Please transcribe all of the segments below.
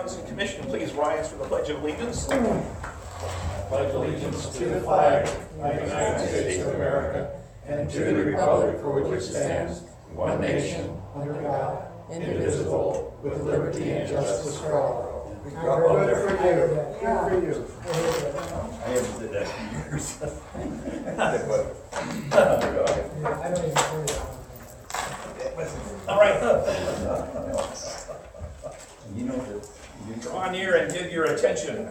Council Commission, please rise for the Pledge of Allegiance. Pledge allegiance to the flag of the United States of America and to the republic for which it stands, one nation, under God, indivisible, with liberty and justice for all. Good for you. Good for you. I haven't did that in years. I don't even hear that. All right, You know that. draw near and give your attention.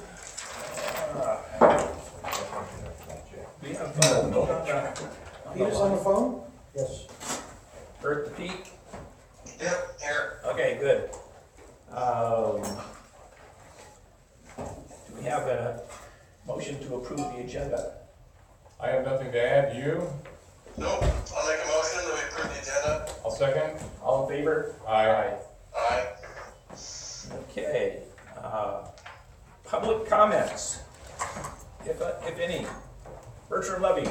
We have Peter's on the phone? Yes. Bert the Peak. Yep, here. Okay, good. Do we have a motion to approve the agenda? I have nothing to add. You? Nope, I'll make a motion that we approve the agenda. I'll second. All in favor? Aye. Aye. Okay. Public comments, if any. Bertram Levy.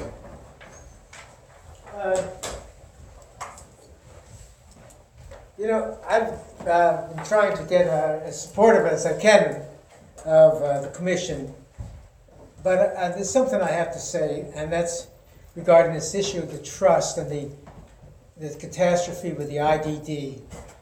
I've been trying to get as supportive as I can of the commission, but there's something I have to say, and that's regarding this issue of the trust and the catastrophe with the IDD.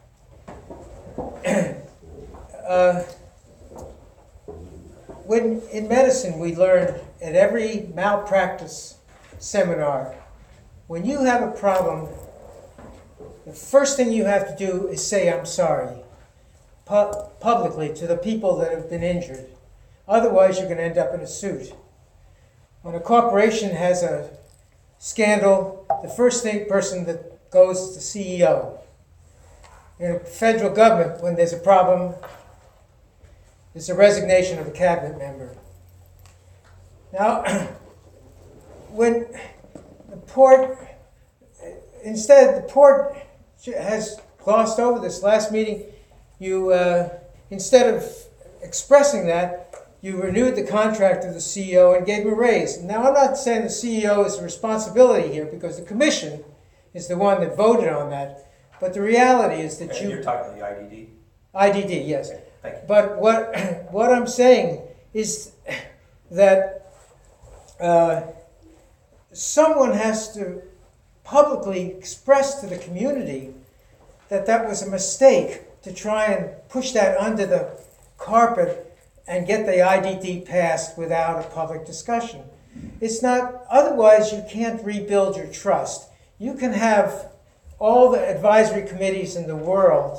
When in medicine we learned at every malpractice seminar, when you have a problem, the first thing you have to do is say, I'm sorry, publicly to the people that have been injured. Otherwise, you're going to end up in a suit. When a corporation has a scandal, the first person that goes is the CEO. In a federal government, when there's a problem, there's a resignation of a cabinet member. Now, when the port, instead, the port has glossed over this. Last meeting, you, instead of expressing that, you renewed the contract of the CEO and gave him a raise. Now, I'm not saying the CEO is the responsibility here because the commission is the one that voted on that. But the reality is that You're talking the IDD? IDD, yes. Okay, thank you. But what I'm saying is that someone has to publicly express to the community that that was a mistake to try and push that under the carpet and get the IDD passed without a public discussion. It's not, otherwise you can't rebuild your trust. You can have all the advisory committees in the world,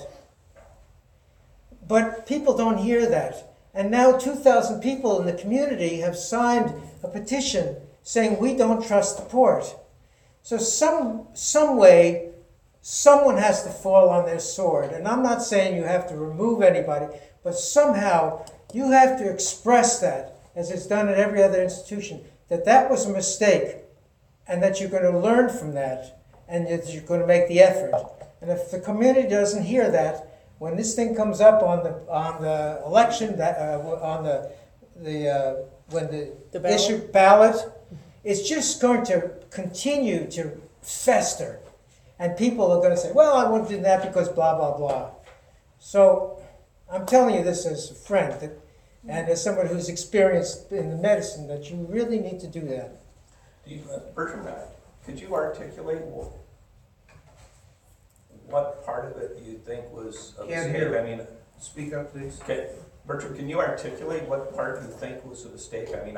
but people don't hear that. And now 2,000 people in the community have signed a petition saying we don't trust the port. So some way, someone has to fall on their sword. And I'm not saying you have to remove anybody, but somehow you have to express that, as it's done at every other institution, that that was a mistake and that you're going to learn from that and that you're going to make the effort. And if the community doesn't hear that, when this thing comes up on the election, when the issue ballot, it's just going to continue to fester. And people are going to say, well, I wouldn't do that because blah, blah, blah. So I'm telling you this as a friend and as someone who's experienced in the medicine, that you really need to do that. Bertram, could you articulate what part of it you think was a Can't mistake? hear. I mean, Speak up, please. okay, Bertram, can you articulate what part you think was a mistake? I mean,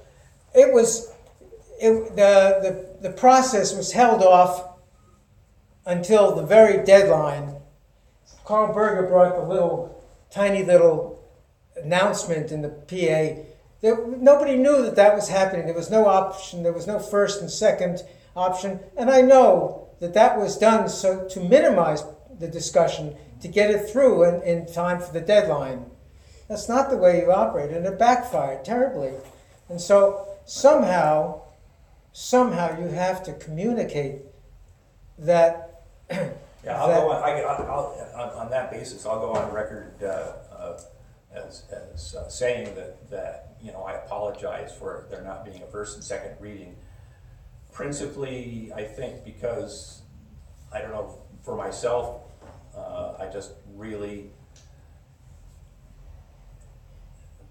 The process was held off until the very deadline. Carl Berger brought the tiny little announcement in the PA. Nobody knew that was happening. There was no option. There was no first and second option. And I know that was done so to minimize the discussion, to get it through in time for the deadline. That's not the way you operate, and it backfired terribly. And so somehow you have to communicate that. Yeah, I'll go on. On that basis, I'll go on record as saying that I apologize for there not being a first and second reading. Principally, I think because I don't know, for myself, I just really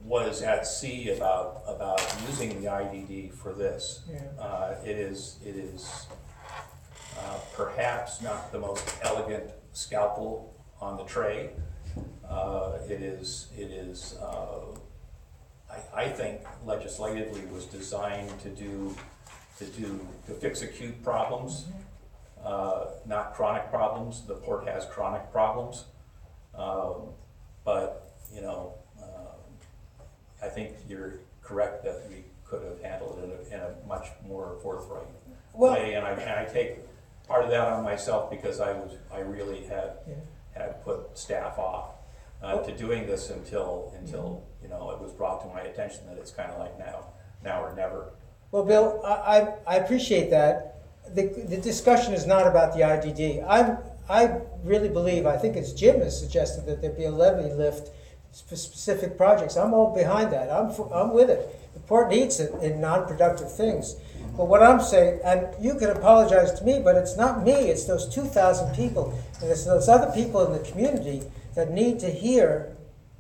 was at sea about using the IDD for this. Yeah. It is perhaps not the most elegant scalpel on the tray. I think legislatively was designed to fix acute problems, not chronic problems. The port has chronic problems. But, you know, I think you're correct that we could have handled it in a much more forthright way. And I take part of that on myself because I really had put staff off to doing this until you know, it was brought to my attention that it's kind of like now or never. Well, Bill, I appreciate that. The discussion is not about the IDD. I really believe, I think it's Jim has suggested that there be a levy lift for specific projects. I'm all behind that. I'm with it. The port needs it in non-productive things. But what I'm saying, and you can apologize to me, but it's not me, it's those 2,000 people, and it's those other people in the community that need to hear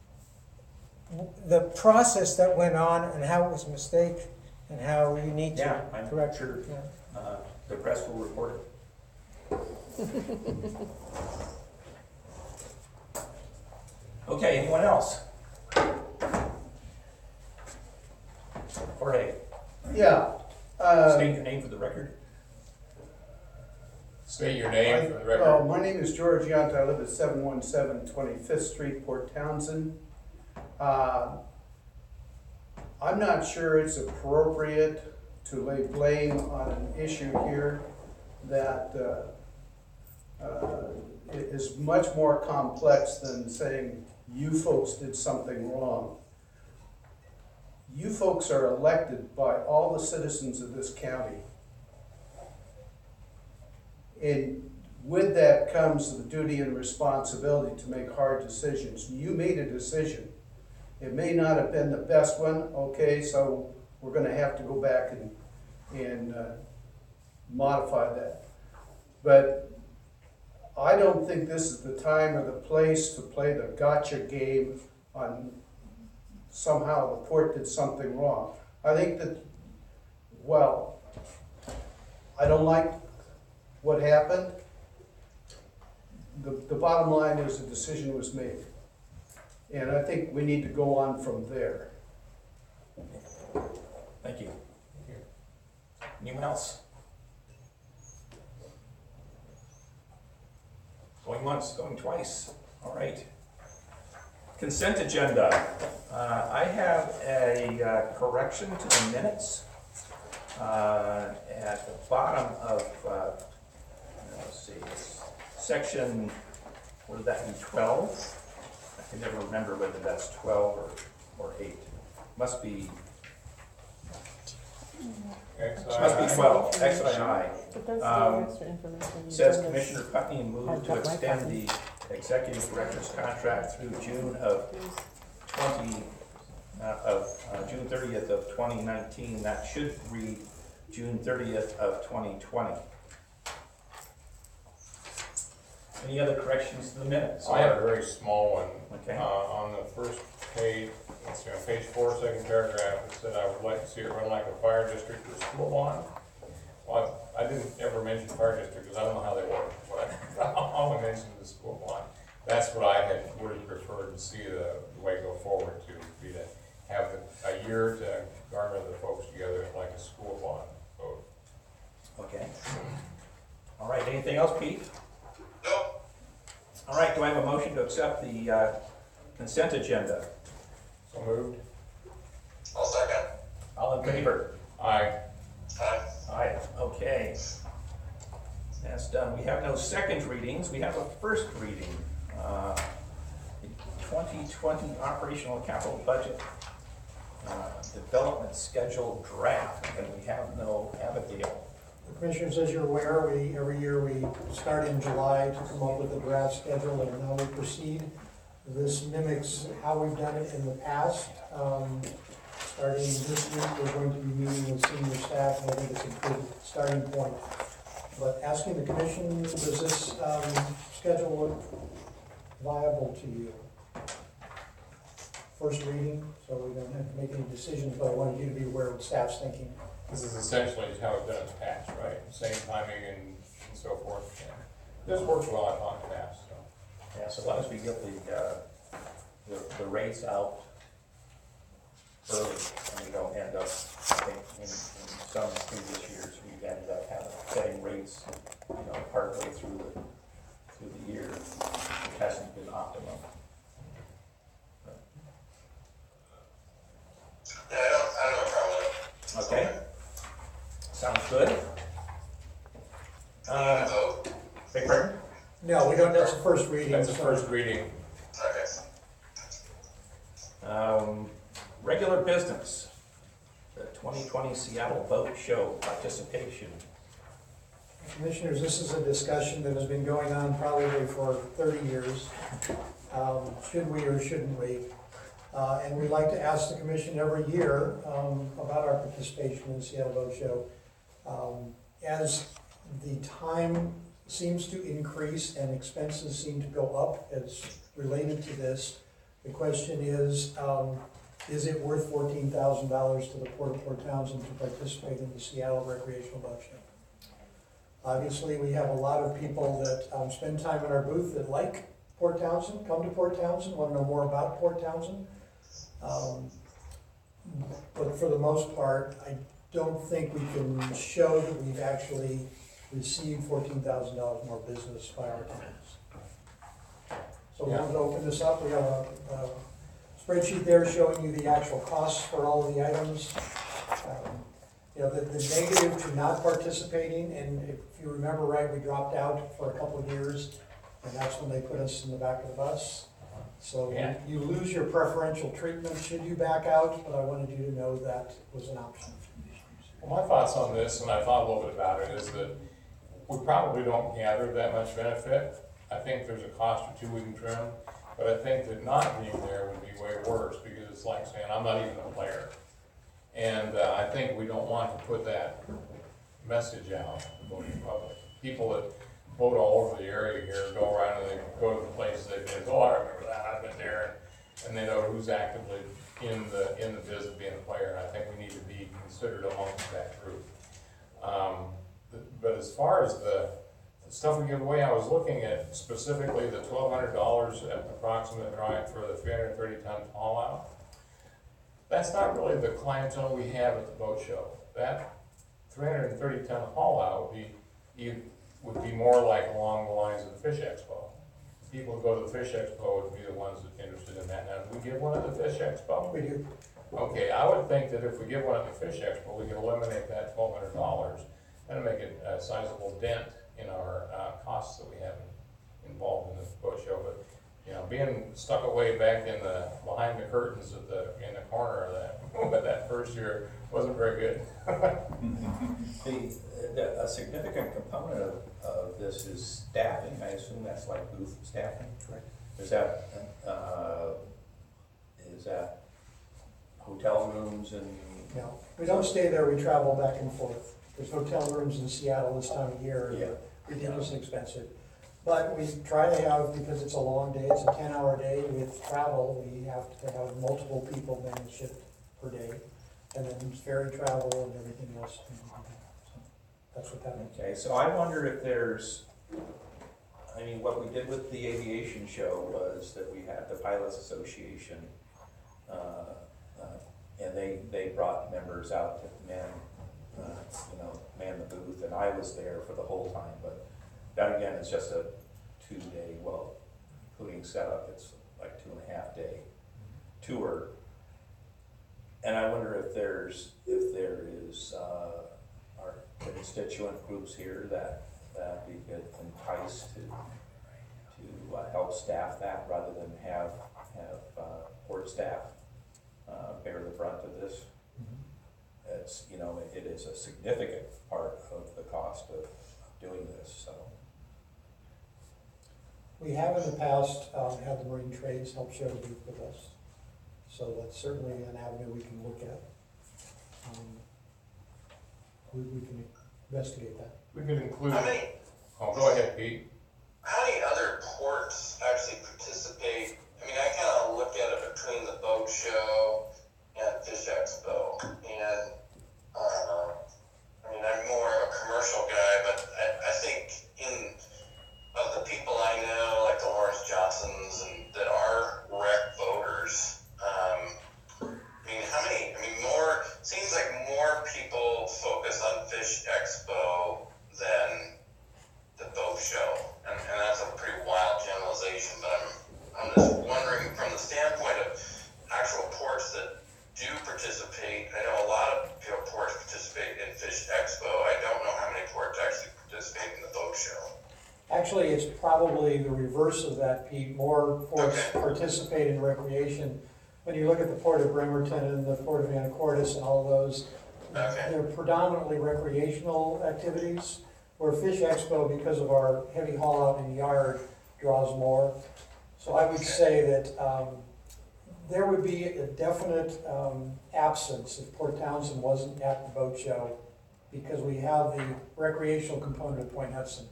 the process that went on and how it was a mistake and how you need to Yeah, I'm correct sure it. Yeah. the press will report it. Okay, anyone else? Jorge, Yeah. state your name for the record. State your name for the record. My name is George Yount. I live at 717 25th Street, Port Townsend. I'm not sure it's appropriate to lay blame on an issue here that is much more complex than saying you folks did something wrong. You folks are elected by all the citizens of this county. And with that comes the duty and responsibility to make hard decisions. You made a decision. It may not have been the best one, okay, so we're gonna have to go back and modify that. But I don't think this is the time or the place to play the gotcha game on somehow the port did something wrong. I think that, well, I don't like what happened. The bottom line is the decision was made. And I think we need to go on from there. Thank you. Anyone else? Going once, going twice. All right. Consent agenda. I have a correction to the minutes. At the bottom of, let's see, section, what would that be, 12? I can never remember whether that's 12 or 8. Must be 12, XII. But that's the extra information. Says Commissioner Putney moved to extend the executive director's contract through June of June 30th of 2019. That should read June 30th of 2020. Any other corrections to the minutes? I have a very small one. Okay. On the first page, let's see, on page 4, second paragraph, it said I would like to see it run like a fire district or school bond. Well, I didn't ever mention fire district because I don't know how they work, but I only mentioned the school bond. That's what would have preferred to see the way go forward to be to have a year to garner the folks together like a school bond vote. Okay. All right, anything else, Pete? No. All right, do I have a motion to accept the consent agenda? So moved. I'll second. All in favor? Aye. Aye. Aye, okay. That's done. We have no second readings. We have a first reading. The 2020 operational capital budget development schedule draft, and we have no Abigail. Commissioners, as you're aware, every year we start in July to come up with a draft schedule and how we proceed. This mimics how we've done it in the past. Starting this week, we're going to be meeting with senior staff, and I think it's a good starting point. But asking the commission, does this schedule look viable to you? first reading, so we don't have to make any decisions, but I wanted you to be aware of what staff's thinking. This is essentially how it's done in the past, right? Same timing and so forth. And this works well, I thought, in the past, so. Yeah, so as long as we get the rates out early, and we don't end up, I think, in some previous years, we've ended up setting rates, partway through the year, which hasn't been optimum. Yeah, I don't have a problem with it. Okay, sounds good. Vote? Big pardon? No, we don't, that's the first reading. That's the so- first reading. Okay. Regular business, the 2020 Seattle Boat Show participation. Commissioners, this is a discussion that has been going on probably for 30 years. Should we or shouldn't we? And we'd like to ask the commission every year about our participation in the Seattle Boat Show. As the time seems to increase and expenses seem to go up as related to this, the question is it worth $14,000 to the Port of Port Townsend to participate in the Seattle Recreational Boat Show? Obviously, we have a lot of people that spend time in our booth that like Port Townsend, come to Port Townsend, want to know more about Port Townsend. But for the most part, I don't think we can show that we've actually received $14,000 more business by our tenants. So we want to open this up. We have a spreadsheet there showing you the actual costs for all of the items. The negative to not participating, and if you remember right, we dropped out for a couple of years, and that's when they put us in the back of the bus. So Yeah. you lose your preferential treatment should you back out, but I wanted you to know that was an option. Well, my thoughts on this, and I thought a little bit about it, is that we probably don't gather that much benefit. I think there's a cost or two we can trim, but I think that not being there would be way worse, because it's like saying, I'm not even a player. And I think we don't want to put that message out to the voting public. People that vote all over the area here go around and they go to the places they've been, oh, I remember that, I've been there, and they know who's actively in the business of being a player, and I think we need to be considered amongst that group. But as far as the stuff we give away, I was looking at specifically the $1,200 approximate drive for the 330-ton haul out. That's not really the clientele we have at the boat show. That 330-ton haul out would be more like along the lines of the Fish Expo. People who go to the Fish Expo would be the ones that are interested in that. Now, do we give one at the Fish Expo? We do. Okay, I would think that if we give one at the Fish Expo, we could eliminate that $1,200 and make it a sizable dent in our costs that we have involved in the boat show. But being stuck away back behind the curtains in the corner of that first year wasn't very good. A significant component of this is staffing. I assume that's like booth staffing. Correct. Is that hotel rooms and? No, we don't stay there, we travel back and forth. There's hotel rooms in Seattle this time of year, Yeah. ridiculously expensive. But we try to have, because it's a long day, it's a 10-hour day with travel, we have to have multiple people manage it per day. And then ferry travel and everything else. So that's what that means. Okay, so I wonder if what we did with the aviation show was that we had the Pilots Association, and they brought members out to man the booth, and I was there for the whole time, but that again is just a 2-day, well, including setup, it's like 2.5 day tour. And I wonder if there is our constituent groups here that we could entice to help staff that rather than have port staff bear the brunt of this. It's it is a significant part of the cost of doing this. So We have in the past had the Marine Trades help share the booth with us. So that's certainly an avenue we can look at. We can investigate that. We could include. How many, Oh, go ahead, Pete. how many other ports actually participate? I mean, I kind of look at it between the boat show and Fish Expo. And, I mean, I'm more of a commercial guy, but I think of the people I know, like the Lawrence Johnsons, and that are rec voters, seems like more people focus on Fish Expo than the boat show. And that's a pretty wild generalization, but I'm just wondering from the standpoint of actual ports that do participate. I know a lot of ports participate in Fish Expo. I don't know how many ports actually participate in the boat show. Actually, it's probably the reverse of that, Pete. More ports Okay. participate in recreation. When you look at the Port of Bremerton and the Port of Anacortes and all those, Okay. they're predominantly recreational activities, where Fish Expo, because of our heavy haul out in yard, draws more. So I would say that there would be a definite absence if Port Townsend wasn't at the boat show, because we have the recreational component of Point Hudson.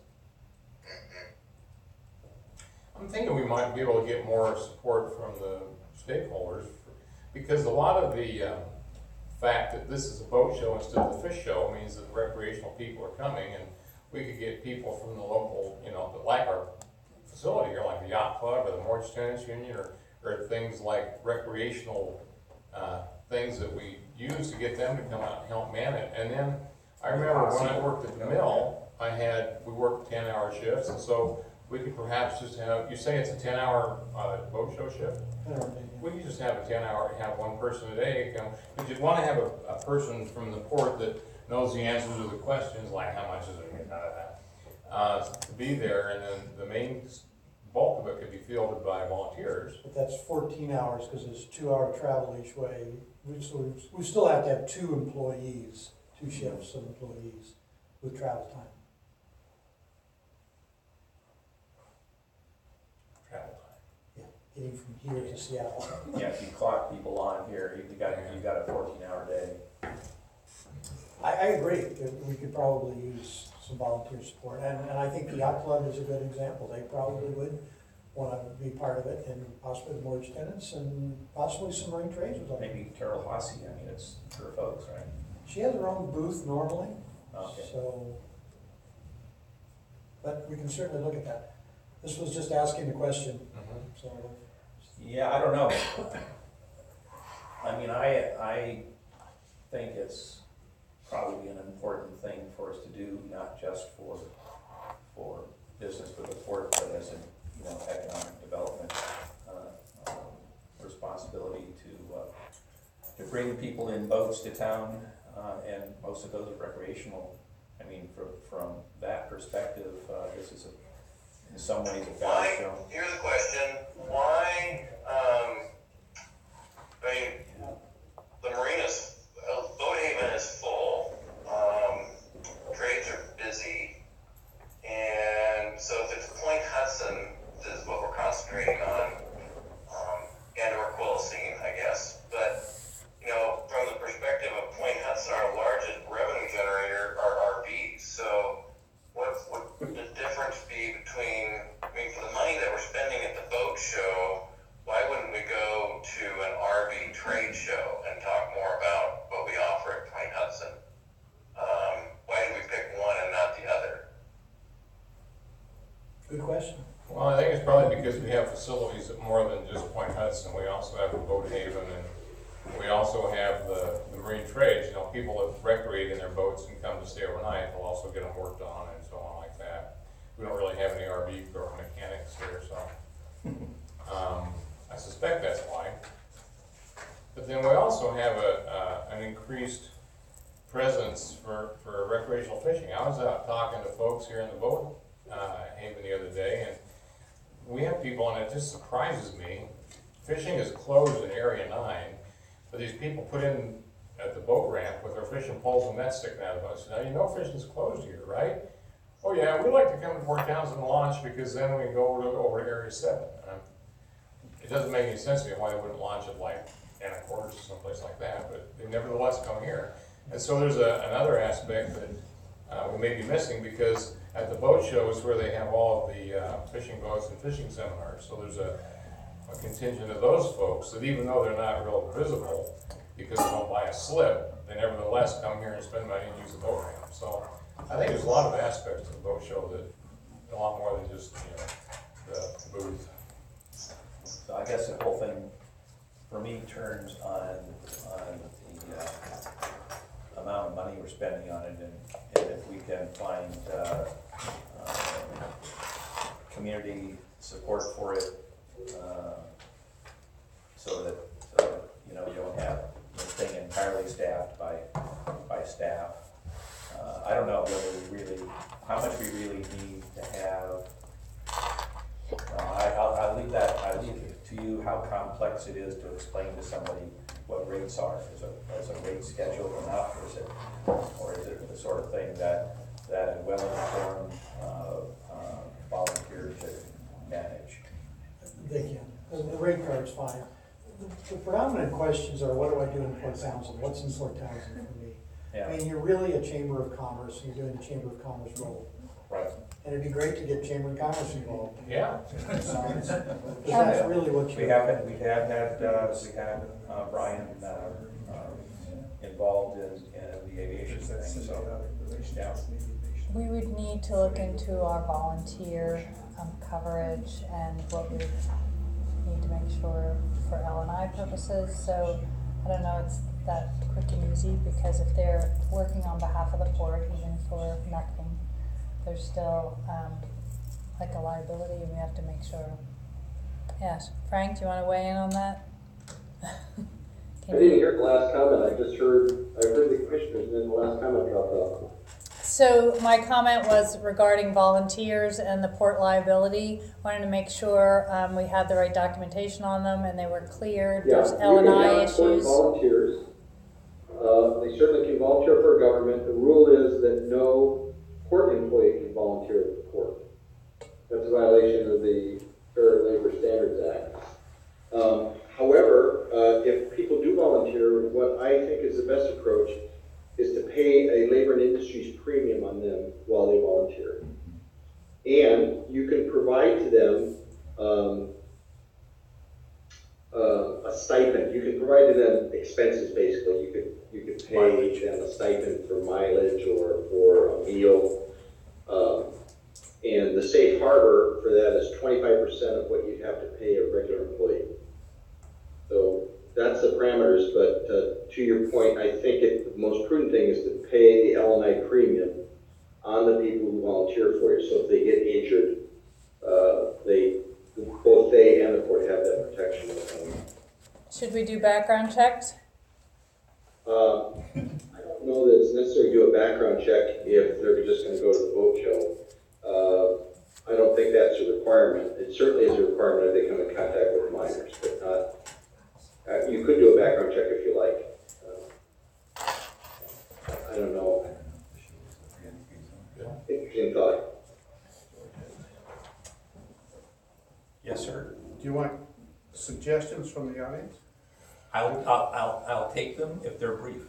I'm thinking we might be able to get more support from the stakeholders, because a lot of the fact that this is a boat show instead of the fish show means that the recreational people are coming, and we could get people from the local, that like our facility here, like the Yacht Club or the Mortgage Tenants Union, or things like recreational things that we use to get them to come out and help man it. And then I remember when I worked at the mill, we worked 10-hour shifts, and so we could perhaps just have, you say it's a 10-hour boat show shift? We could just have a 10-hour, have one person a day come, but you'd want to have a person from the port that knows the answers to the questions, like how much is it getting out of that, to be there, and then the main bulk of it could be fielded by volunteers. But that's 14 hours, because it's 2-hour travel each way. So we still have to have 2 employees, 2 shifts of employees with travel time. Travel time. Yeah, getting from here to Seattle. Yeah, if you clock people on here, you got a 14-hour day. I agree, that we could probably use some volunteer support, and I think the Yacht Club is a good example. They probably would want to be part of it, and possibly the Mortgage Tenants, and possibly some marine trades. Maybe Carol Hossey, I mean, it's her folks, right? She has her own booth normally, Okay. so, but we can certainly look at that. This was just asking the question, so. Yeah, I don't know. I mean, I think it's probably an important thing for us to do, not just for business with the port, but as an economic development responsibility to bring people in boats to town, and most of those are recreational. I mean, from that perspective, this is in some ways a value show. Here's the question, why, the marina's, Boathaven is full, trades are busy, and so if it's Point Hudson, this is what we're concentrating on, and or Quilcene, I guess, but, from the perspective of Point Hudson, our largest revenue generator are RVs, so what would the difference be between, for the money that we're spending at the boat show, why wouldn't we go to an RV trade show and talk more about what we offer at Point Hudson? Why did we pick one and not the other? Good question. Well, I think it's probably because we have facilities at more than just Point Hudson. We also have the Boathaven, and we also have the marine trades. People that recreate in their boats and come to stay overnight, we'll also get them worked on and so on like that. We don't really have any RV or mechanics here, so I suspect that's why. But then we also have an increased presence for recreational fishing. I was out talking to folks here in the boat haven the other day, and we have people, and it just surprises me. Fishing is closed in Area 9, but these people put in at the boat ramp with their fishing poles and nets sticking out of us. Now, fishing's closed here, right? Oh yeah, we like to come to Port Townsend and launch, because then we go over to Area 7. It doesn't make any sense to me why they wouldn't launch it like Anacortes or someplace like that, but they nevertheless come here. And so there's another aspect that we may be missing, because at the boat show is where they have all of the fishing boats and fishing seminars. So there's a contingent of those folks that even though they're not real visible, because they don't buy a slip, they nevertheless come here and spend money and use the boat ramp. So I think there's a lot of aspects to the boat show that, a lot more than just, the booth. So I guess the whole thing, for me, turns on the amount of money we're spending on it, and if we can find community support for it, so that you don't have the thing entirely staffed by staff. I don't know whether how much we really need to have. I'll leave it to you how complex it is to explain to somebody what rates are. Is a rate schedule enough, or is it the sort of thing that a well-informed volunteer should manage? They can. The rate card's fine. The predominant questions are, what do I do in Port Townsend? What's in Port Townsend for me? Yeah. I mean, you're really a Chamber of Commerce, and you're doing the Chamber of Commerce role. Right. And it'd be great to get Chamber of Commerce involved. Yeah. Because that's really what We have had Brian involved in the aviation thing, so, yeah. We would need to look into our volunteer coverage and what we would need to make sure for L&I purposes. So I don't know, it's that quick and easy, because if they're working on behalf of the port, even for nothing, there's still like a liability, and we have to make sure. Yes, Frank, do you want to weigh in on that? I didn't hear the last comment. I heard the commissioners, and then the last comment dropped off. So my comment was regarding volunteers and the port liability. Wanted to make sure we had the right documentation on them and they were cleared. Yeah, There's L&I issues. Volunteers. They certainly can volunteer for government. The rule is that no port employee can volunteer at the port. That's a violation of the Fair Labor Standards Act. However, if people do volunteer, what I think is the best approach is to pay a labor and industries premium on them while they volunteer. And you can provide to them a stipend. You can provide to them expenses, basically. You could pay them a stipend for mileage or for a meal. And the safe harbor for that is 25% of what you'd have to pay a regular employee. So that's the parameters, but to your point, I think the most prudent thing is to pay the L&I premium on the people who volunteer for you. So if they get injured, both they and the port have that protection. Should we do background checks? I don't know that it's necessary to do a background check if they're just going to go to the boat show. I don't think that's a requirement. It certainly is a requirement if they come in contact with minors, but not. You could do a background check if you like. I don't know. Interesting thought. Yes, sir. Do you want suggestions from the audience? I'll take them if they're brief.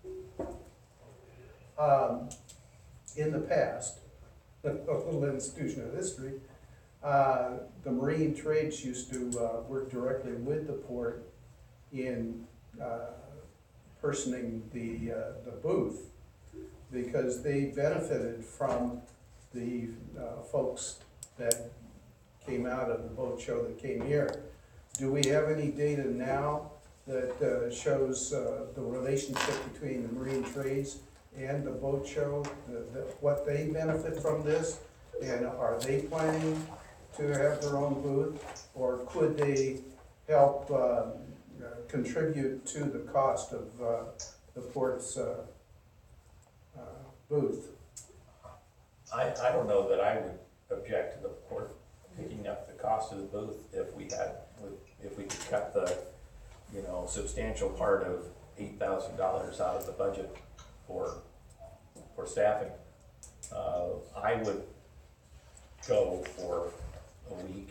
In the past, a little institutional history, the Marine Trades used to work directly with the port in personing the booth, because they benefited from the folks that came out of the boat show that came here. Do we have any data now that shows the relationship between the Marine Trades and the boat show, what they benefit from this? And are they planning to have their own booth, or could they help contribute to the cost of the port's booth? I don't know that I would object to the port picking up the cost of the booth if we could cut the, substantial part of $8,000 out of the budget for staffing. I would go for a week,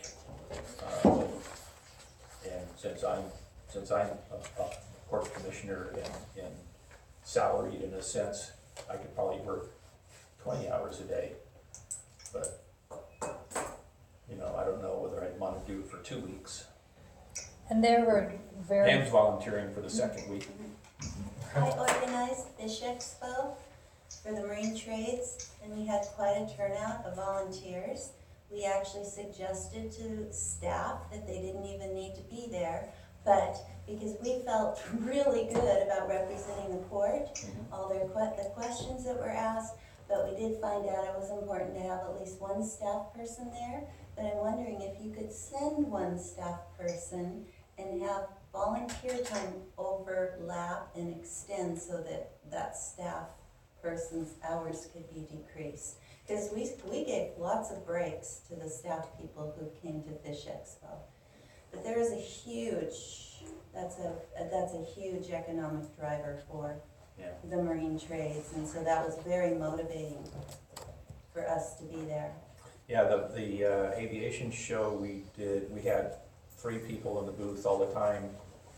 and since I'm a port commissioner and salaried in a sense, I could probably work 20 hours a day, but I don't know whether I'd want to do it for 2 weeks. And there were very, Pam's volunteering for the second week. I organized Fish Expo for the marine trades, and we had quite a turnout of volunteers. We actually suggested to staff that they didn't even need to be there, but because we felt really good about representing the port, all the questions that were asked, but we did find out it was important to have at least one staff person there. But I'm wondering if you could send one staff person and have volunteer time overlap and extend so that that staff person's hours could be decreased. Because we gave lots of breaks to the staff people who came to Fish Expo. But there is a huge, that's a huge economic driver for the marine trades, and so that was very motivating for us to be there. Yeah, the aviation show we had 3 people in the booth all the time.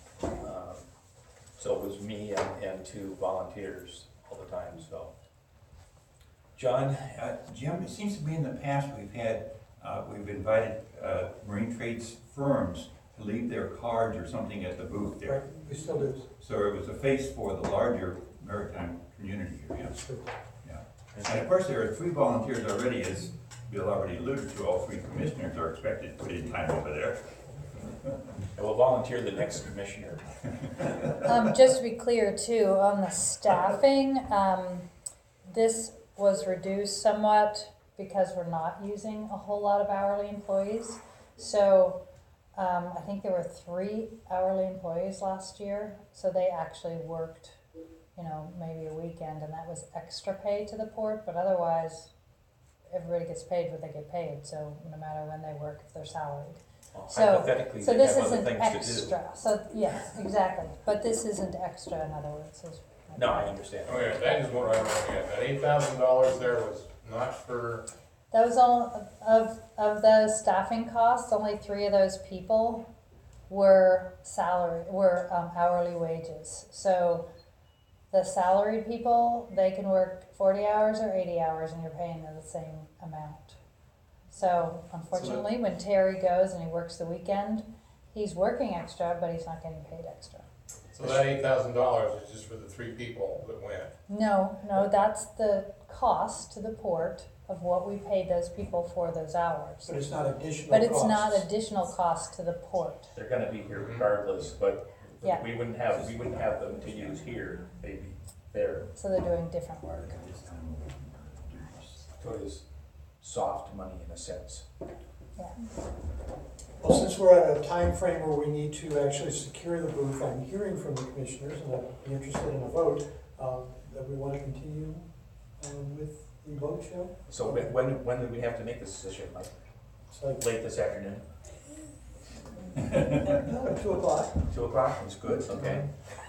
So it was me and 2 volunteers all the time, so. John? Jim, it seems to be in the past we've invited marine trades firms to leave their cards or something at the booth there. Right, we still do. So it was a face for the larger maritime community here, That's true. yeah. And of course, there are 3 volunteers already, as Bill already alluded to. All 3 commissioners are expected to put in time over there. I will volunteer the next commissioner. just to be clear too, on the staffing, this was reduced somewhat because we're not using a whole lot of hourly employees. So I think there were 3 hourly employees last year, so they actually worked, maybe a weekend, and that was extra pay to the port, but otherwise everybody gets paid what they get paid, so no matter when they work, if they're salaried. Hypothetically, So they this have other isn't things to do. extra, so yes, exactly, but this isn't extra, in other words. No, I understand. Okay, that is what I'm looking at. That $8,000 there was not for, That was all of the staffing costs. Only 3 of those people were hourly wages. So the salaried people, they can work 40 hours or 80 hours, and you're paying them the same amount. So unfortunately, when Terry goes and he works the weekend, he's working extra, but he's not getting paid extra. so that $8,000 is just for the 3 people that went. No, that's the cost to the port of what we paid those people for those hours. But it's not additional But it's costs. not additional cost to the port. They're gonna be here regardless, but Yeah. we wouldn't have them to use here, they'd be there. So they're doing different work. So it is soft money in a sense. Yeah. Well, since we're at a time frame where we need to actually secure the booth, I'm hearing from the commissioners, and I'd be interested in a vote, that we want to continue with the boat show. So when do we have to make this decision? Like It's like, late this afternoon? no, 2 o'clock. 2 o'clock is good, okay.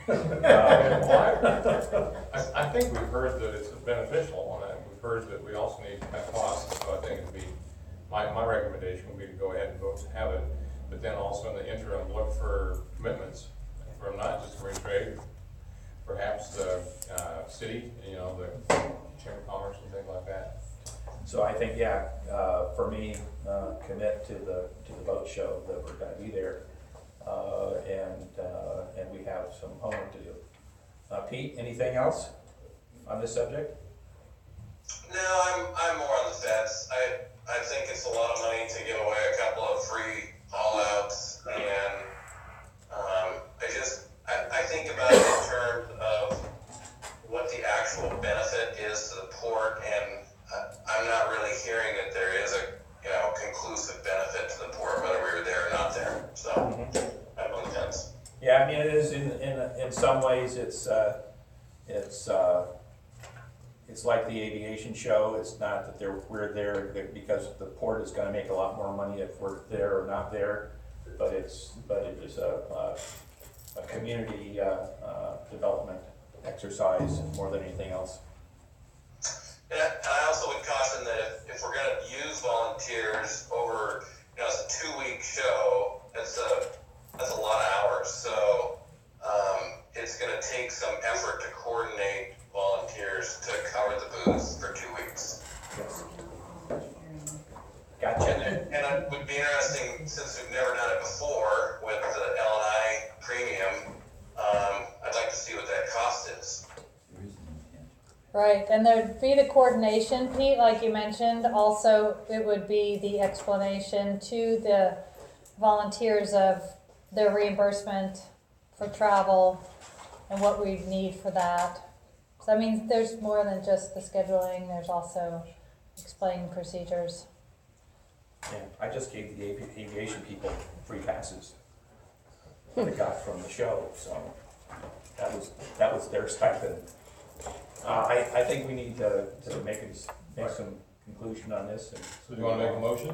I think we've heard that it's beneficial, and we've heard that we also need to cut costs, so I think it'd be, my recommendation would be to go ahead and vote to have it, but then also in the interim, look for commitments from not just marine trade, perhaps the city, the Chamber of Commerce and things like that. So I think, for me, commit to the boat show that we're gonna be there, and we have some homework to do. Pete, anything else on this subject? No, I'm more on the fence. I think it's a lot of money to give away a couple of free haul-outs, and I think about it in terms of what the actual benefit is to the port, and I'm not really hearing that there is a conclusive benefit to the port, whether we were there or not there. So I'm on the fence. Yeah, I mean, it is in some ways, it's like the aviation show. It's not that we're there because the port is gonna make a lot more money if we're there or not there, but it is a community development exercise more than anything else. And I also would caution that if we're going to use volunteers over, it's a 2-week show, that's a lot of hours. So it's going to take some effort to coordinate volunteers to cover the booth for 2 weeks. Yes. Gotcha. And it would be interesting, since we've never done it before with the Right, and there'd be the coordination, Pete, like you mentioned. Also, it would be the explanation to the volunteers of their reimbursement for travel and what we need for that. So I mean, there's more than just the scheduling, there's also explaining procedures. Yeah, I just gave the aviation people free passes that I got from the show, so that was their stipend. I think we need to make some conclusion on this. And So do you wanna make a motion?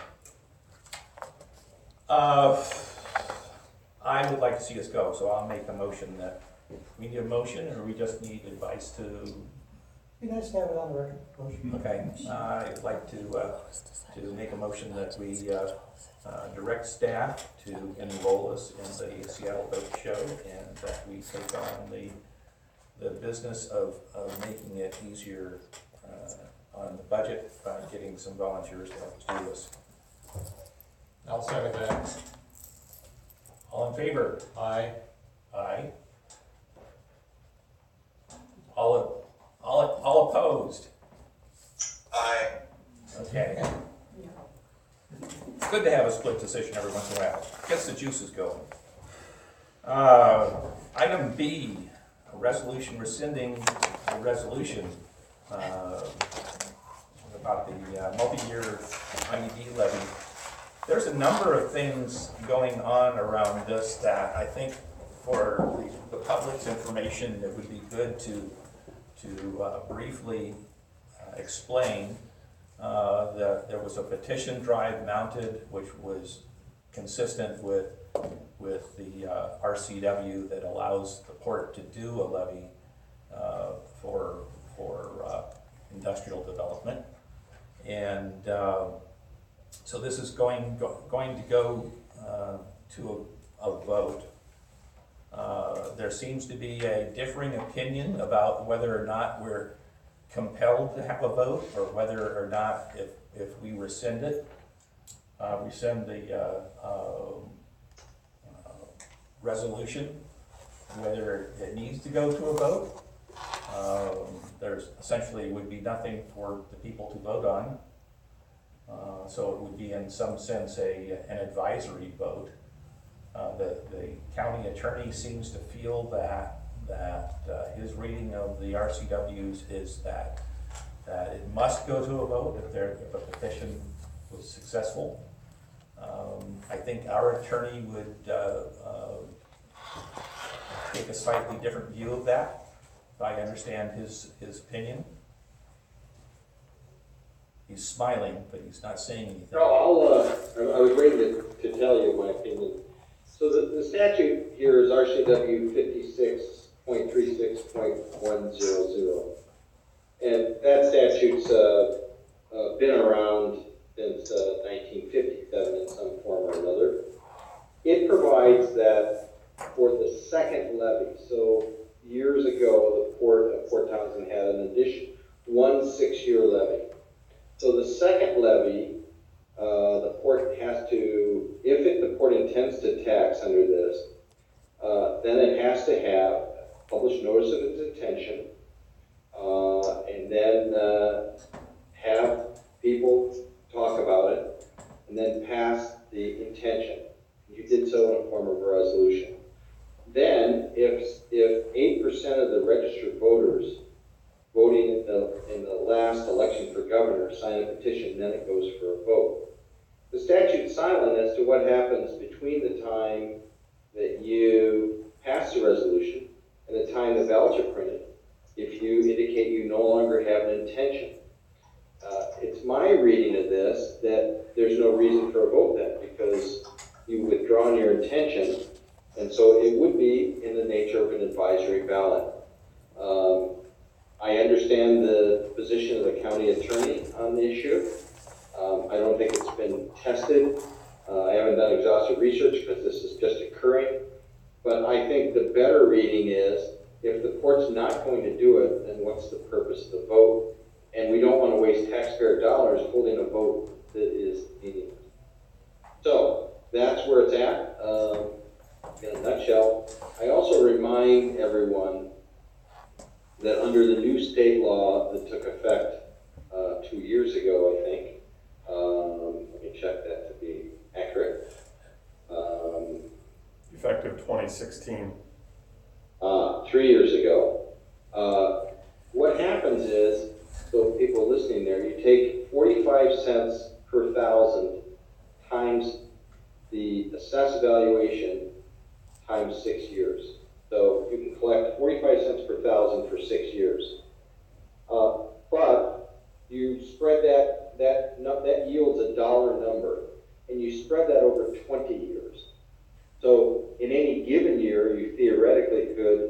I would like to see us go, so I'll make a motion that, we need a motion, or we just need advice to, Be nice to have it on the record, motion. okay, I'd like to make a motion that we, direct staff to enroll us in the Seattle Boat Show, and that we take on the business of making it easier, on the budget, by getting some volunteers to help us do this. I'll second that. All in favor? Aye. Aye. All opposed? Aye. Okay. It's good to have a split decision every once in a while. Gets the juices going. Item B, a resolution rescinding the resolution about the multi-year IED levy. There's a number of things going on around this that I think for the public's information, it would be good to briefly explain that there was a petition drive mounted, which was consistent with the RCW that allows the port to do a levy for industrial development. And so this is going to go to a vote. There seems to be a differing opinion about whether or not we're compelled to have a vote, or whether or not if we rescind it, rescind the resolution, whether it needs to go to a vote. There's essentially would be nothing for the people to vote on. So it would be in some sense an advisory vote. The county attorney seems to feel that his reading of the RCWs is that it must go to a vote if a petition was successful. I think our attorney would take a slightly different view of that, if I understand his opinion. He's smiling, but he's not saying anything. No, I was ready to tell you my opinion. So the statute here is RCW 56.36.100. And that statute's been around since 1957 in some form or another. It provides that for the second levy, so years ago, the Port of Port Townsend had an addition, 1 6-year levy. So the second levy, the port has to, if the port intends to tax under this, then it has to have published notice of its intention, and then have people talk about it, and then pass the intention. You did so in a form of a resolution. Then, if 8% of the registered voters voting in the last election for governor sign a petition, then it goes for a vote. The statute's silent as to what happens between the time that you pass the resolution and the time the ballots are printed, if you indicate you no longer have an intention. It's my reading of this that there's no reason for a vote then, because you've withdrawn your intention, and so it would be in the nature of an advisory ballot. I understand the position of the county attorney on the issue. I don't think it's been tested. I haven't done exhaustive research because this is just occurring. But I think the better reading is, if the port's not going to do it, then what's the purpose of the vote? And we don't want to waste taxpayer dollars holding a vote that is meaningless. So that's where it's at. In a nutshell, I also remind everyone that under the new state law that took effect 2 years ago, I think, let me check that to be accurate. Effective 2016. 3 years ago. What happens is, so people listening there, you take 45 cents per thousand times the assessed valuation times 6 years. So you can collect 45 cents per thousand for 6 years. But you spread that yields a dollar number, and you spread that over 20 years. So in any given year, you theoretically could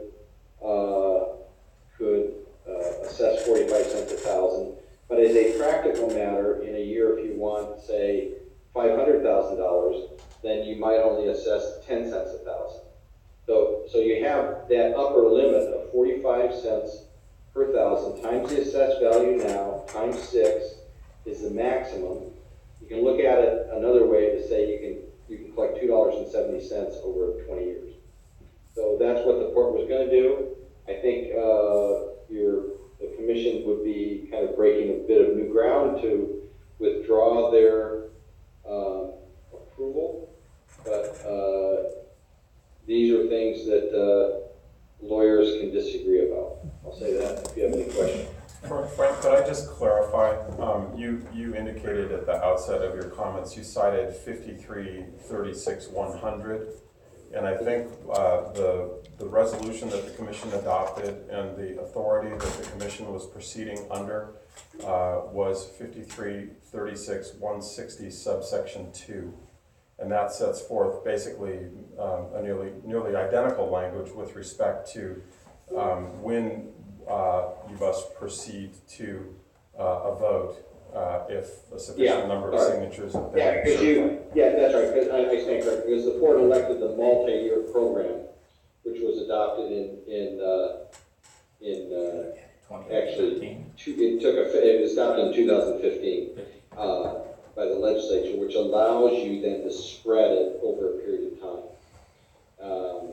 assess 45 cents a thousand, but as a practical matter, in a year, if you want, say, $500,000, then you might only assess 10 cents a thousand. So you have that upper limit of 45 cents per thousand times the assessed value now times 6 is the maximum. You can look at it another way to say you can collect $2.70 over 20 years. So that's what the court was going to do. I think the commission would be kind of breaking a bit of new ground to withdraw their approval, but these are things that lawyers can disagree about. I'll say that if you have any questions. Frank, could I just clarify? You indicated at the outset of your comments, you cited 5336-100, and I think the resolution that the commission adopted and the authority that the commission was proceeding under was 5336-160 subsection 2. And that sets forth basically a nearly identical language with respect to when you must proceed to a vote if a sufficient number of signatures have been certified. That's right. I stand corrected because the board elected the multi-year program, which was adopted it was adopted in 2015 by the legislature, which allows you then to spread it over a period of time.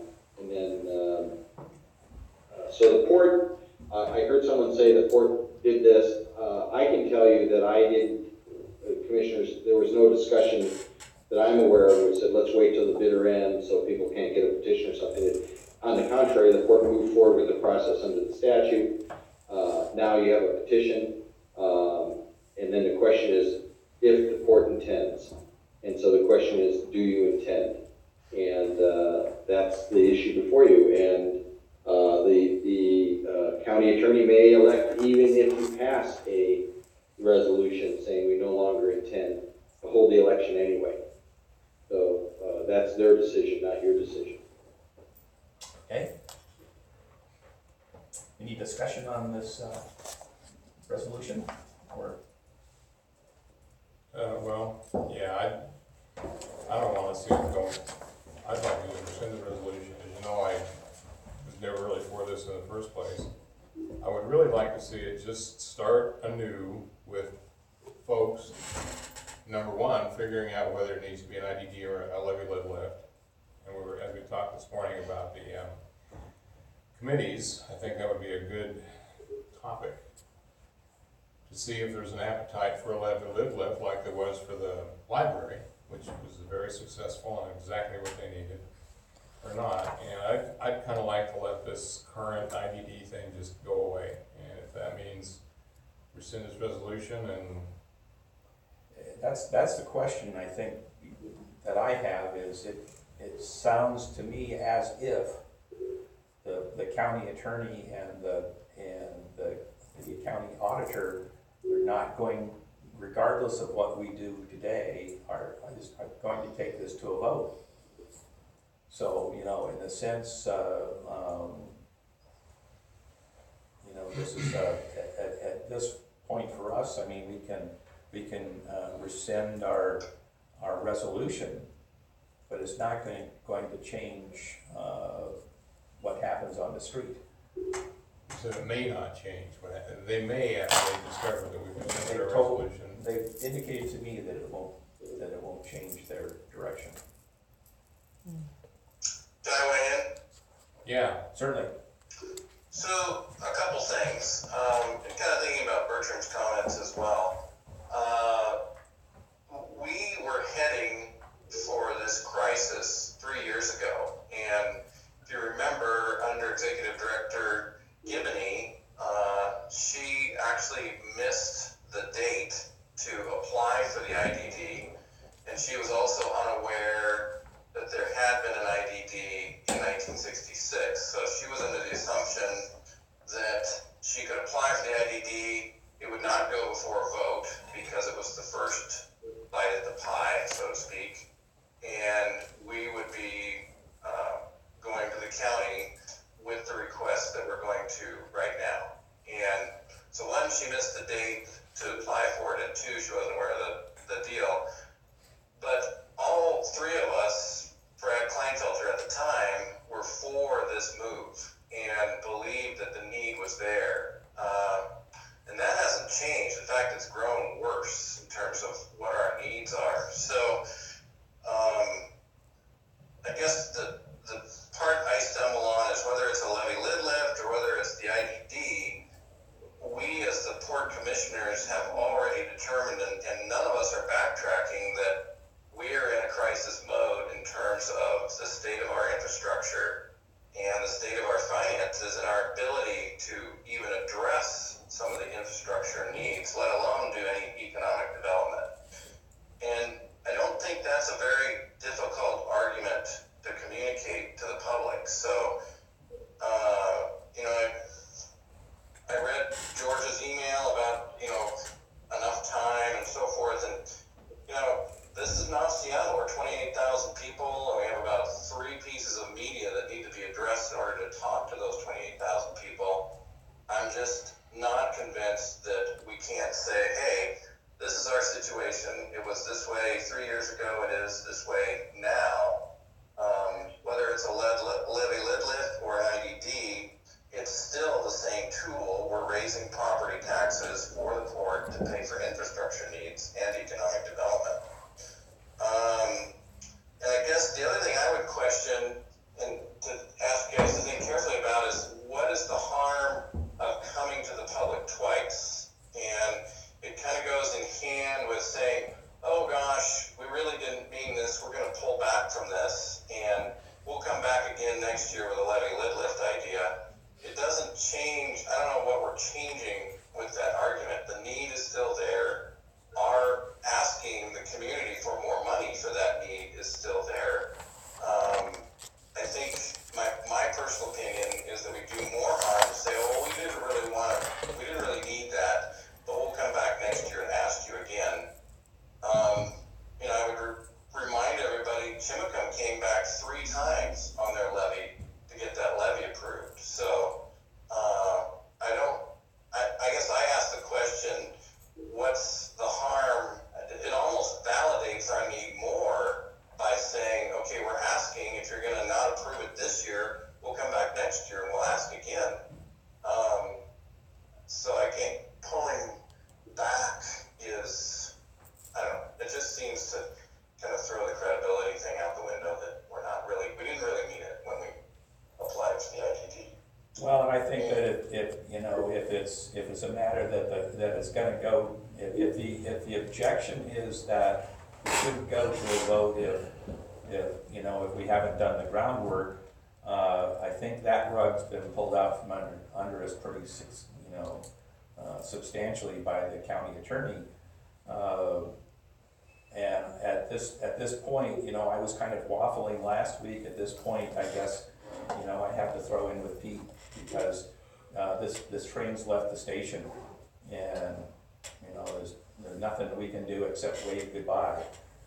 So the court, I heard someone say the court did this. I can tell you that I didn't, commissioners, there was no discussion that I'm aware of which said, let's wait till the bitter end so people can't get a petition or something. On the contrary, the court moved forward with the process under the statute. Now you have a petition, and then the question is if the court intends. And so the question is, do you intend? And that's the issue before you. And the county attorney may elect, even if you pass a resolution saying we no longer intend to hold the election anyway. So that's their decision, not your decision. Okay. Any discussion on this resolution? Or I don't want to see it going. I'd like to rescind the resolution. As you know, I was never really for this in the first place. I would really like to see it just start anew with folks, number one, figuring out whether it needs to be an IDD or a levy-led lift. And as we talked this morning about the committees, I think that would be a good topic to see if there's an appetite for a levy-led lift like there was for the library, which was very successful and exactly what they needed, or not. And I'd kind of like to let this current IDD thing just go away. And if that means rescind this resolution, and that's the question I think that I have is it sounds to me as if the county attorney and the county auditor are not going, regardless of what we do today, are going to take this to a vote. So, in a sense, this is at this point for us. I mean, we can rescind our resolution, but it's not going to change what happens on the street. so it may not change. They may after they discover that we've rescinded our resolution. They've indicated to me that it won't change their direction. Can I weigh in? Yeah. Certainly. So, a couple things, and kind of thinking about Bertram's comments as well. We were heading for this crisis 3 years ago, and if you remember, under Executive Director Gibney, she actually missed the date to apply for the IDD, and she was also unaware that there had been an IDD in 1966. So she was under the assumption that she could apply for the IDD. It would not go before a vote because it was the first bite at the pie, so to speak. And we would be going to the county with the request that we're going to right now. And so one, she missed the date to apply for it, and two, she wasn't aware of the deal. But all three of us, Brad Kleinfelter at the time, were for this move and believed that the need was there. And that hasn't changed. In fact, it's grown worse in terms of what our needs are. So I guess the part I stumble on is whether it's a levy lid lift or whether it's the IDD. We as the port commissioners have already determined, and none of us are backtracking, that we are in a crisis mode in terms of the state of our infrastructure and the state of our finances and our ability to even address some of the infrastructure needs, let alone do any economic development. And I don't think that's a very difficult argument to communicate to the public. So, I read George's email about, enough time and so forth. And, this is not Seattle. We're 28,000 people, and we have about 3 pieces of media that need to be addressed in order to talk to those 28,000 people. I'm just not convinced that we can't say, hey, this is our situation. It was this way 3 years ago. It is this way now. Whether it's a levy lid lift or an IDD, it's still the same tool. We're raising property taxes for the port to pay for infrastructure needs and economic development. And I guess the other thing I would question and to ask you guys to think carefully about is, what is the harm of coming to the public twice? And it kind of goes in hand with saying, oh gosh, we really didn't mean this, we're going to pull back from this, and we'll come back again next year with a levy lid lift idea. It doesn't change. I don't know what we're changing with that argument. The need is still there. Our asking the community for more money for that need is still there. I think my personal opinion is that we do more harm to say, oh, we didn't really need that, but we'll come back next year and ask you again. I would remind everybody, Chimacum came back 3 times on their levy to get that levy approved. So I guess I ask the question, what's the harm? It almost validates our need more by saying, okay, we're asking, if you're going to not approve it this year, we'll come back next year and we'll ask again. So I think pulling back is, I don't know, it just seems to kind of throw the credibility thing out the window that we didn't really mean it when we applied for the IDD. Well, and I think that if it's a matter that it's going to go, if the objection is that we shouldn't go to a vote if we haven't done the groundwork, I think that rug's been pulled out from under us pretty substantially by the county attorney. And at this point, I was kind of waffling last week. At this point, I guess, I have to throw in with Pete, because this train's left the station, and there's nothing we can do except wave goodbye.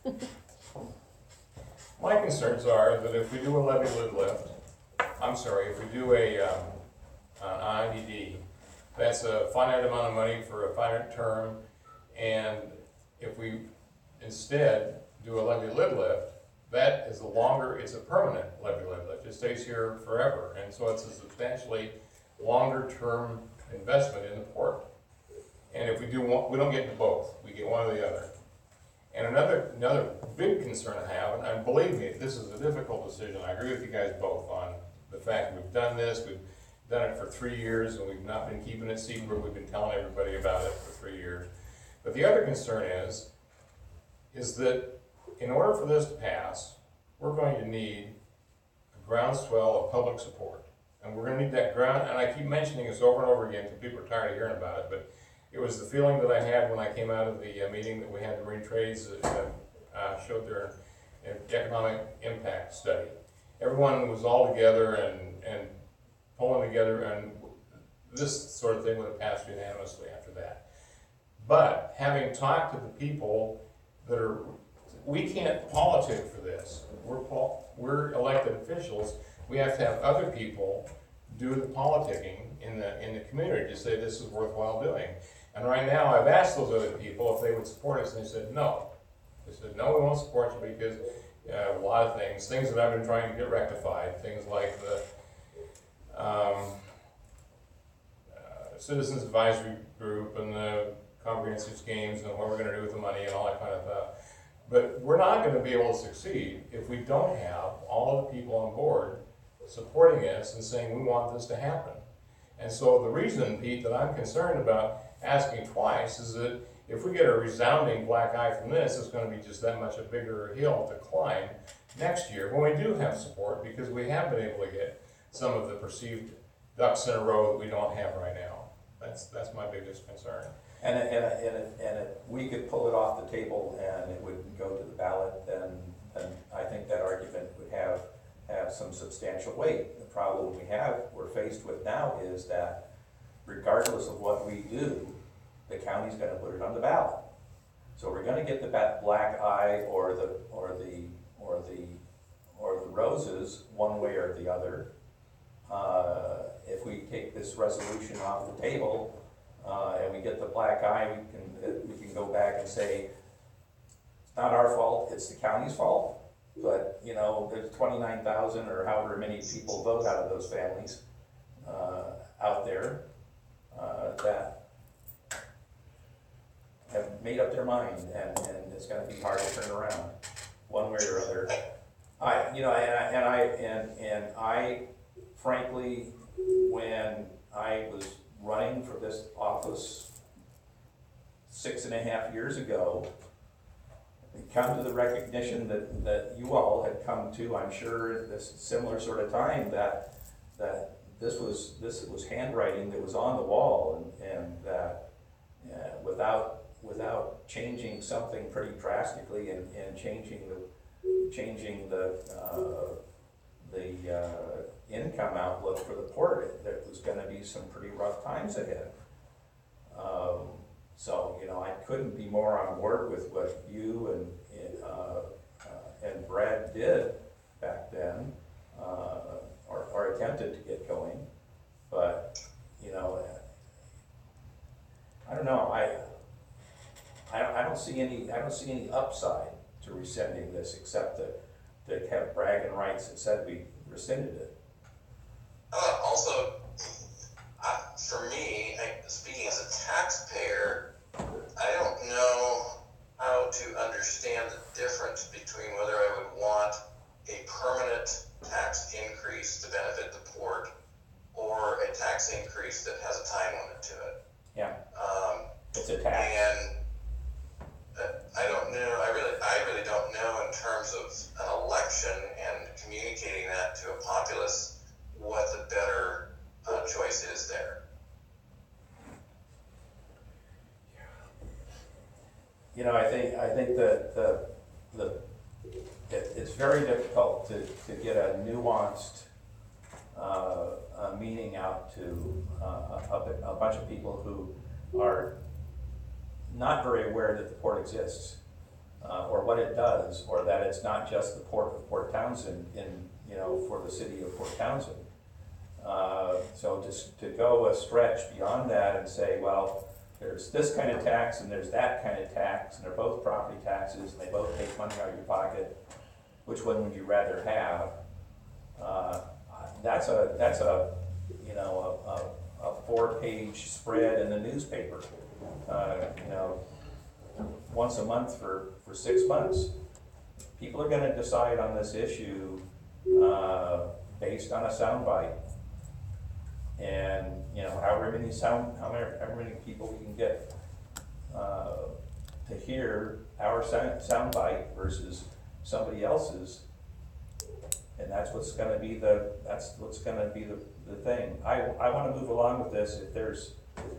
My concerns are that if we do a levy lid lift, if we do an IDD, that's a finite amount of money for a finite term, and if we instead do a levy lid lift, that is it's a permanent levy lid lift. It stays here forever, and so it's a substantially longer term investment in the port. And if we do one, we don't get both. We get one or the other. And another big concern I have, and believe me, this is a difficult decision. I agree with you guys both on the fact that we've done this. We've done it for 3 years, and we've not been keeping it secret. We've been telling everybody about it for 3 years. But the other concern is that in order for this to pass, we're going to need a groundswell of public support. And we're gonna need that ground, and I keep mentioning this over and over again because people are tired of hearing about it, but it was the feeling that I had when I came out of the meeting that we had the Marine Trades that showed their economic impact study. Everyone was all together and pulling together, and this sort of thing would have passed unanimously after that. But having talked to the people that are, we can't politic for this. We're elected officials. We have to have other people do the politicking in the community to say this is worthwhile doing. And right now, I've asked those other people if they would support us, and they said no. They said, no, we won't support you because a lot of things that I've been trying to get rectified, things like the Citizens Advisory Group and the comprehensive schemes and what we're going to do with the money and all that kind of stuff. But we're not going to be able to succeed if we don't have all of the people on board supporting us and saying we want this to happen. And so the reason, Pete, that I'm concerned about asking twice is that if we get a resounding black eye from this, it's going to be just that much a bigger hill to climb next year when we do have support, because we have been able to get some of the perceived ducks in a row that we don't have right now. That's my biggest concern. And if we could pull it off the table and it would go to the ballot, then I think that argument would have some substantial weight. The problem we're faced with now is that regardless of what we do, the county's gonna put it on the ballot. So we're gonna get the black eye or the roses one way or the other. If we take this resolution off the table, and we get the black eye, we can go back and say, it's not our fault, it's the county's fault. But, you know, there's 29,000 or however many people vote out of those families out there that have made up their mind, and it's gonna be hard to turn around one way or other. I frankly, when I was running for this office 6.5 years ago, come to the recognition that you all had come to, I'm sure, at this similar sort of time, that this was handwriting that was on the wall, and that without changing something pretty drastically and changing the income outlook for the port, there was going to be some pretty rough times ahead. So, you know, I couldn't be more on board with what you and Brad did back then, or attempted to get going. But, you know, I don't know. I don't see any upside to rescinding this, except to have bragging rights that said we rescinded it. Also, for me, speaking as a taxpayer, I don't know how to understand the difference between whether I would want a permanent tax increase to benefit the port or a tax increase that has a time limit to it. Yeah, it's a tax. And I don't know. I really don't know in terms of an election and communicating that to a populace what the better choice is there. You know, I think that it's very difficult to get a nuanced meaning out to a bunch of people who are not very aware that the port exists, or what it does, or that it's not just the port of Port Townsend for the city of Port Townsend. So just to go a stretch beyond that and say, well, there's this kind of tax and there's that kind of tax, and they're both property taxes, and they both take money out of your pocket. Which one would you rather have? That's a 4-page spread in the newspaper. Once a month for 6 months. People are going to decide on this issue based on a soundbite. and, you know, however many people we can get, to hear our sound bite versus somebody else's. And that's what's gonna be the thing. I wanna move along with this if there's,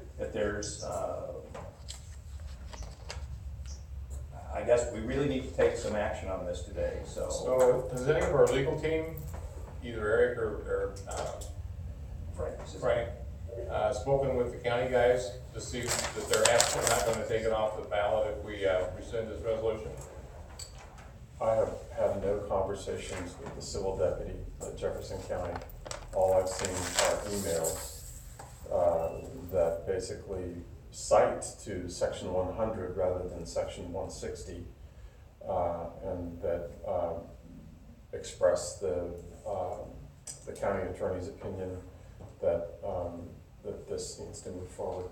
I guess we really need to take some action on this today, so. So, does any of our legal team, either Eric or Frank, spoken with the county guys to see that they're absolutely not gonna take it off the ballot if we rescind this resolution? I have had no conversations with the civil deputy at Jefferson County. All I've seen are emails that basically cite to section 100 rather than section 160, and that express the county attorney's opinion that that this needs to move forward.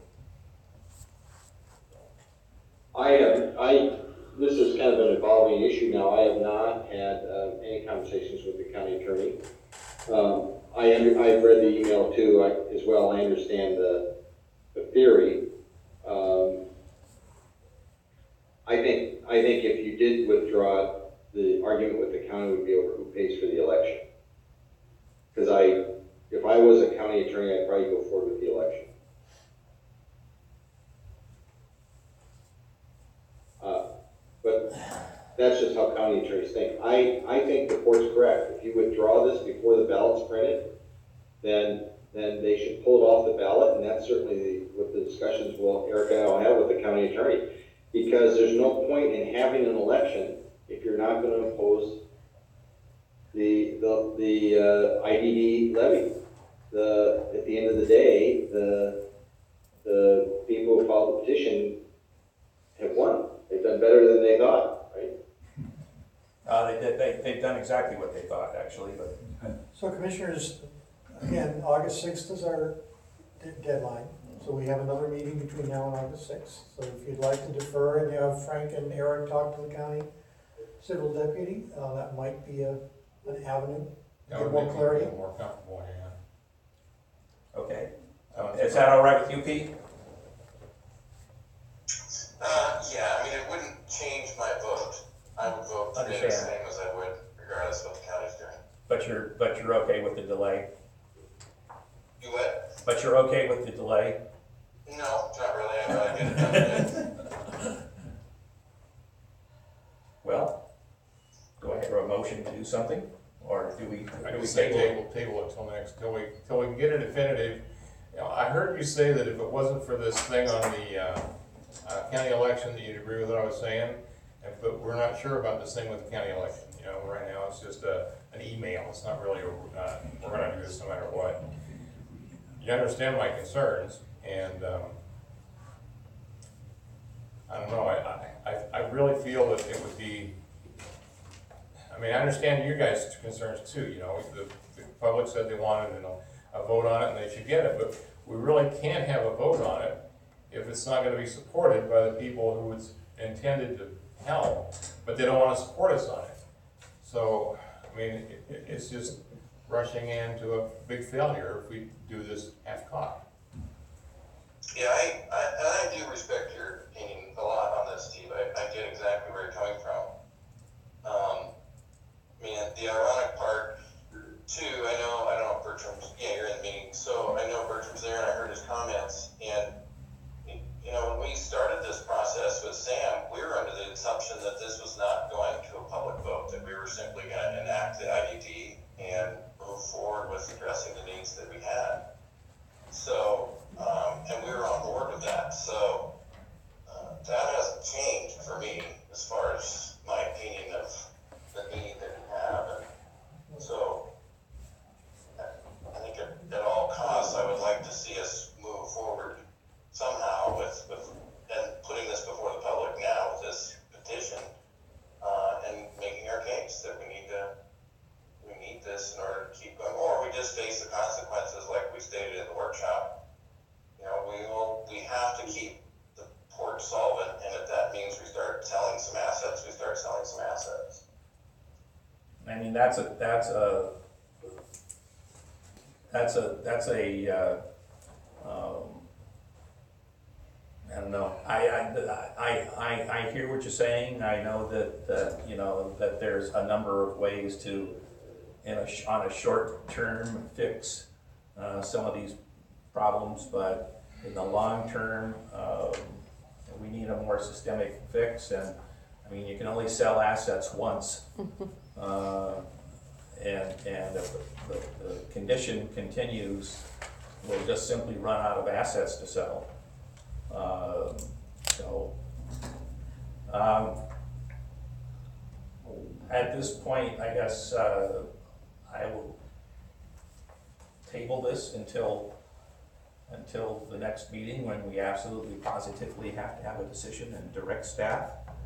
This is kind of an evolving issue now. I have not had any conversations with the county attorney. I've read the email too, as well. I understand the theory. I think if you did withdraw, the argument with the county would be over who pays for the election. Because if I was a county attorney, I'd probably go forward with the election. But that's just how county attorneys think. I think the court's correct. If you withdraw this before the ballot's printed, then they should pull it off the ballot, and that's certainly what the discussions Eric and I will have with the county attorney. Because there's no point in having an election if you're not going to impose the IDD levy. At the end of the day, the people who filed the petition have won. They've done better than they thought, right? They've done exactly what they thought, actually, but. So commissioners, again, August 6th is our deadline. So we have another meeting between now and August 6th. So if you'd like to defer and have Frank and Eric talk to the county civil deputy, that might be an avenue to get more clarity. More comfortable, yeah. Okay. Is that all right with you, Pete? Yeah, I mean, it wouldn't change my vote. I would vote today the same as I would regardless of what the county's doing. But you're okay with the delay? You what? But you're okay with the delay? No, not really. I'd rather get it done today. Well, do I hear a motion to do something, or do we? I would say table it till we can get a definitive. You know, I heard you say that if it wasn't for this thing on the county election, that you'd agree with what I was saying. But we're not sure about this thing with the county election. You know, right now it's just an email. It's not really we're going to do this no matter what. You understand my concerns, and I don't know. I really feel that it would be. I mean, I understand you guys' concerns too. You know, the public said they wanted a vote on it, and they should get it. But we really can't have a vote on it if it's not going to be supported by the people who it's intended to help, but they don't want to support us on it. So, I mean, it's just rushing into a big failure if we do this half-cocked. Yeah, I do respect your opinion a lot on this, Steve. I get exactly where you're coming from. I mean, the ironic part, too, I don't know if Bertram's, you're in the meeting, so I know Bertram's there and I heard his comments, and you know, when we started this process with Sam, we were under the assumption that this was not going to a public vote, that we were simply going to enact the IDD and move forward with addressing the needs that we had. So, and we were on board with that. So, that hasn't changed for me as far as my opinion of the need that we have. And so, I think at all costs, I would like to see us move forward somehow with and putting this before the public now with this petition, and making our case that we need this in order to keep going, or we just face the consequences like we stated in the workshop. You know, we have to keep the port solvent, and if that means we start selling some assets, we start selling some assets. I mean, that's that's a, I don't know, I hear what you're saying, I know that, you know, that there's a number of ways to, on a short term, fix, some of these problems, but in the long term, we need a more systemic fix, and, I mean, you can only sell assets once. And if the condition continues, we'll just simply run out of assets to sell. At this point, I guess, I will table this until the next meeting, when we absolutely positively have to have a decision, and direct staff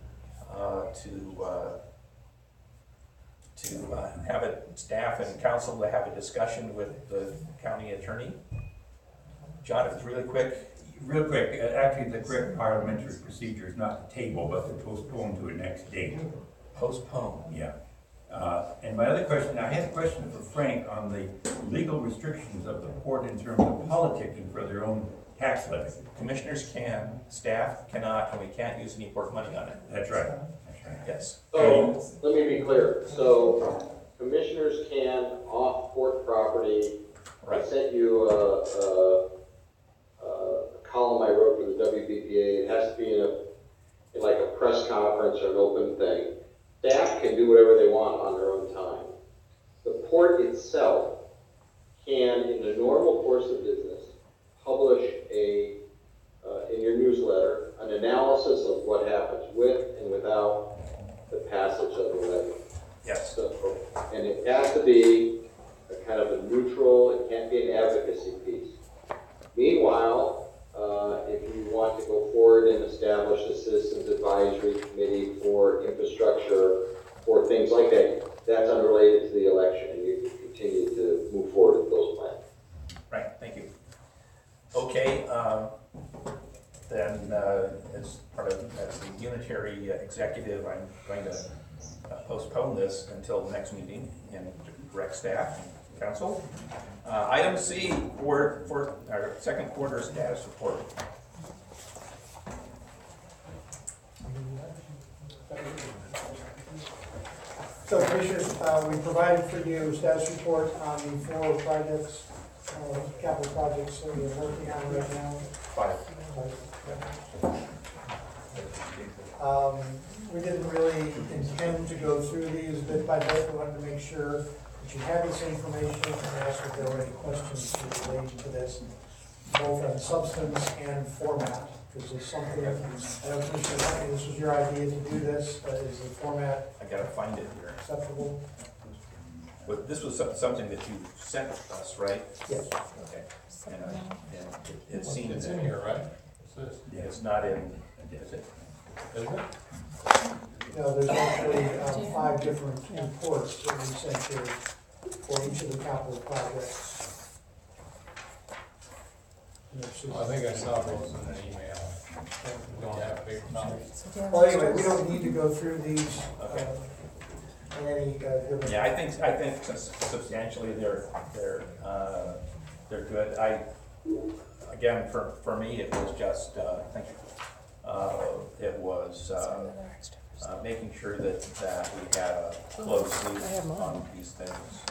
to have staff and council to have a discussion with the county attorney. John, if it's really quick. Real quick, actually, the correct parliamentary procedure is not to table, but to postpone to a next date. Postpone. Yeah. And my other question, I had a question for Frank on the legal restrictions of the port in terms of politicking for their own tax levy. Commissioners can, staff cannot, and we can't use any port money on it. That's right. That's right. Yes. So, let me be clear. So, commissioners can, off port property, I Right. sent you a column I wrote for the WBPA. It has to be in like a press conference or an open thing. Staff can do whatever they want on their own time. The port itself can, in the normal course of business, publish in your newsletter, an analysis of what happens with and without the passage of the levy. Yes. So, and it has to be a kind of a neutral, it can't be an advocacy piece. Meanwhile, if you want to go forward and establish a citizens advisory committee for infrastructure or things like that, that's unrelated to the election, and you can continue to move forward with those plans. Right, thank you. Okay, then, as the unitary executive, I'm going to postpone this until the next meeting and direct staff and council. Item C, for our second quarter status report. So Commissioners, we provided for you a status report on the 4 projects, capital projects that we're working on right now. 5. We didn't really intend to go through these bit by bit. We wanted to make sure that you had this information and ask if there were any questions related to this, both on substance and format. Because it's something, I know Commissioner Huntley, this was your idea to do this, is the format I gotta find it here. acceptable? But this was something that you sent us, right? Yes. Okay. And it seems It's in here, right? What's this? it's not in, is it? Isn't it? No, there's actually 5 different reports that we sent here for each of the capital projects. And there's Well, I think I saw those in an email. We don't have paper copies. Well, anyway, we don't need to go through these, in any, different. Yeah, I think substantially they're good. Again, for me, it was just, thank you. It was, making sure that we had a close loop on these things.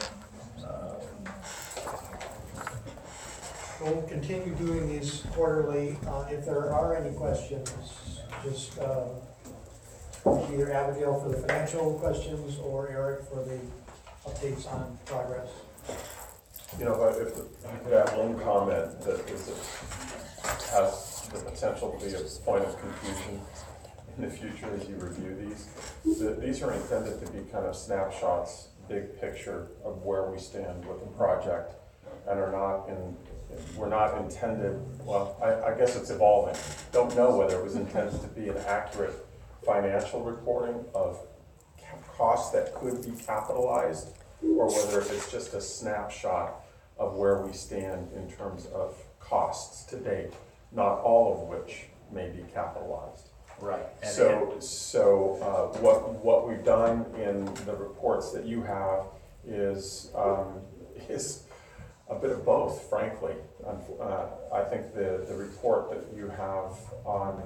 We'll continue doing these quarterly. If there are any questions, just either Abigail for the financial questions or Eric for the updates on progress. You know, if I could add one comment that has the potential to be a point of confusion in the future as you review these. These are intended to be kind of snapshots, big picture of where we stand with the project, and we're not intended, well, I guess it's evolving. Don't know whether it was intended to be an accurate financial reporting of costs that could be capitalized, or whether it's just a snapshot of where we stand in terms of costs to date, not all of which may be capitalized. Right. So what we've done in the reports that you have is a bit of both, frankly. I think the report that you have on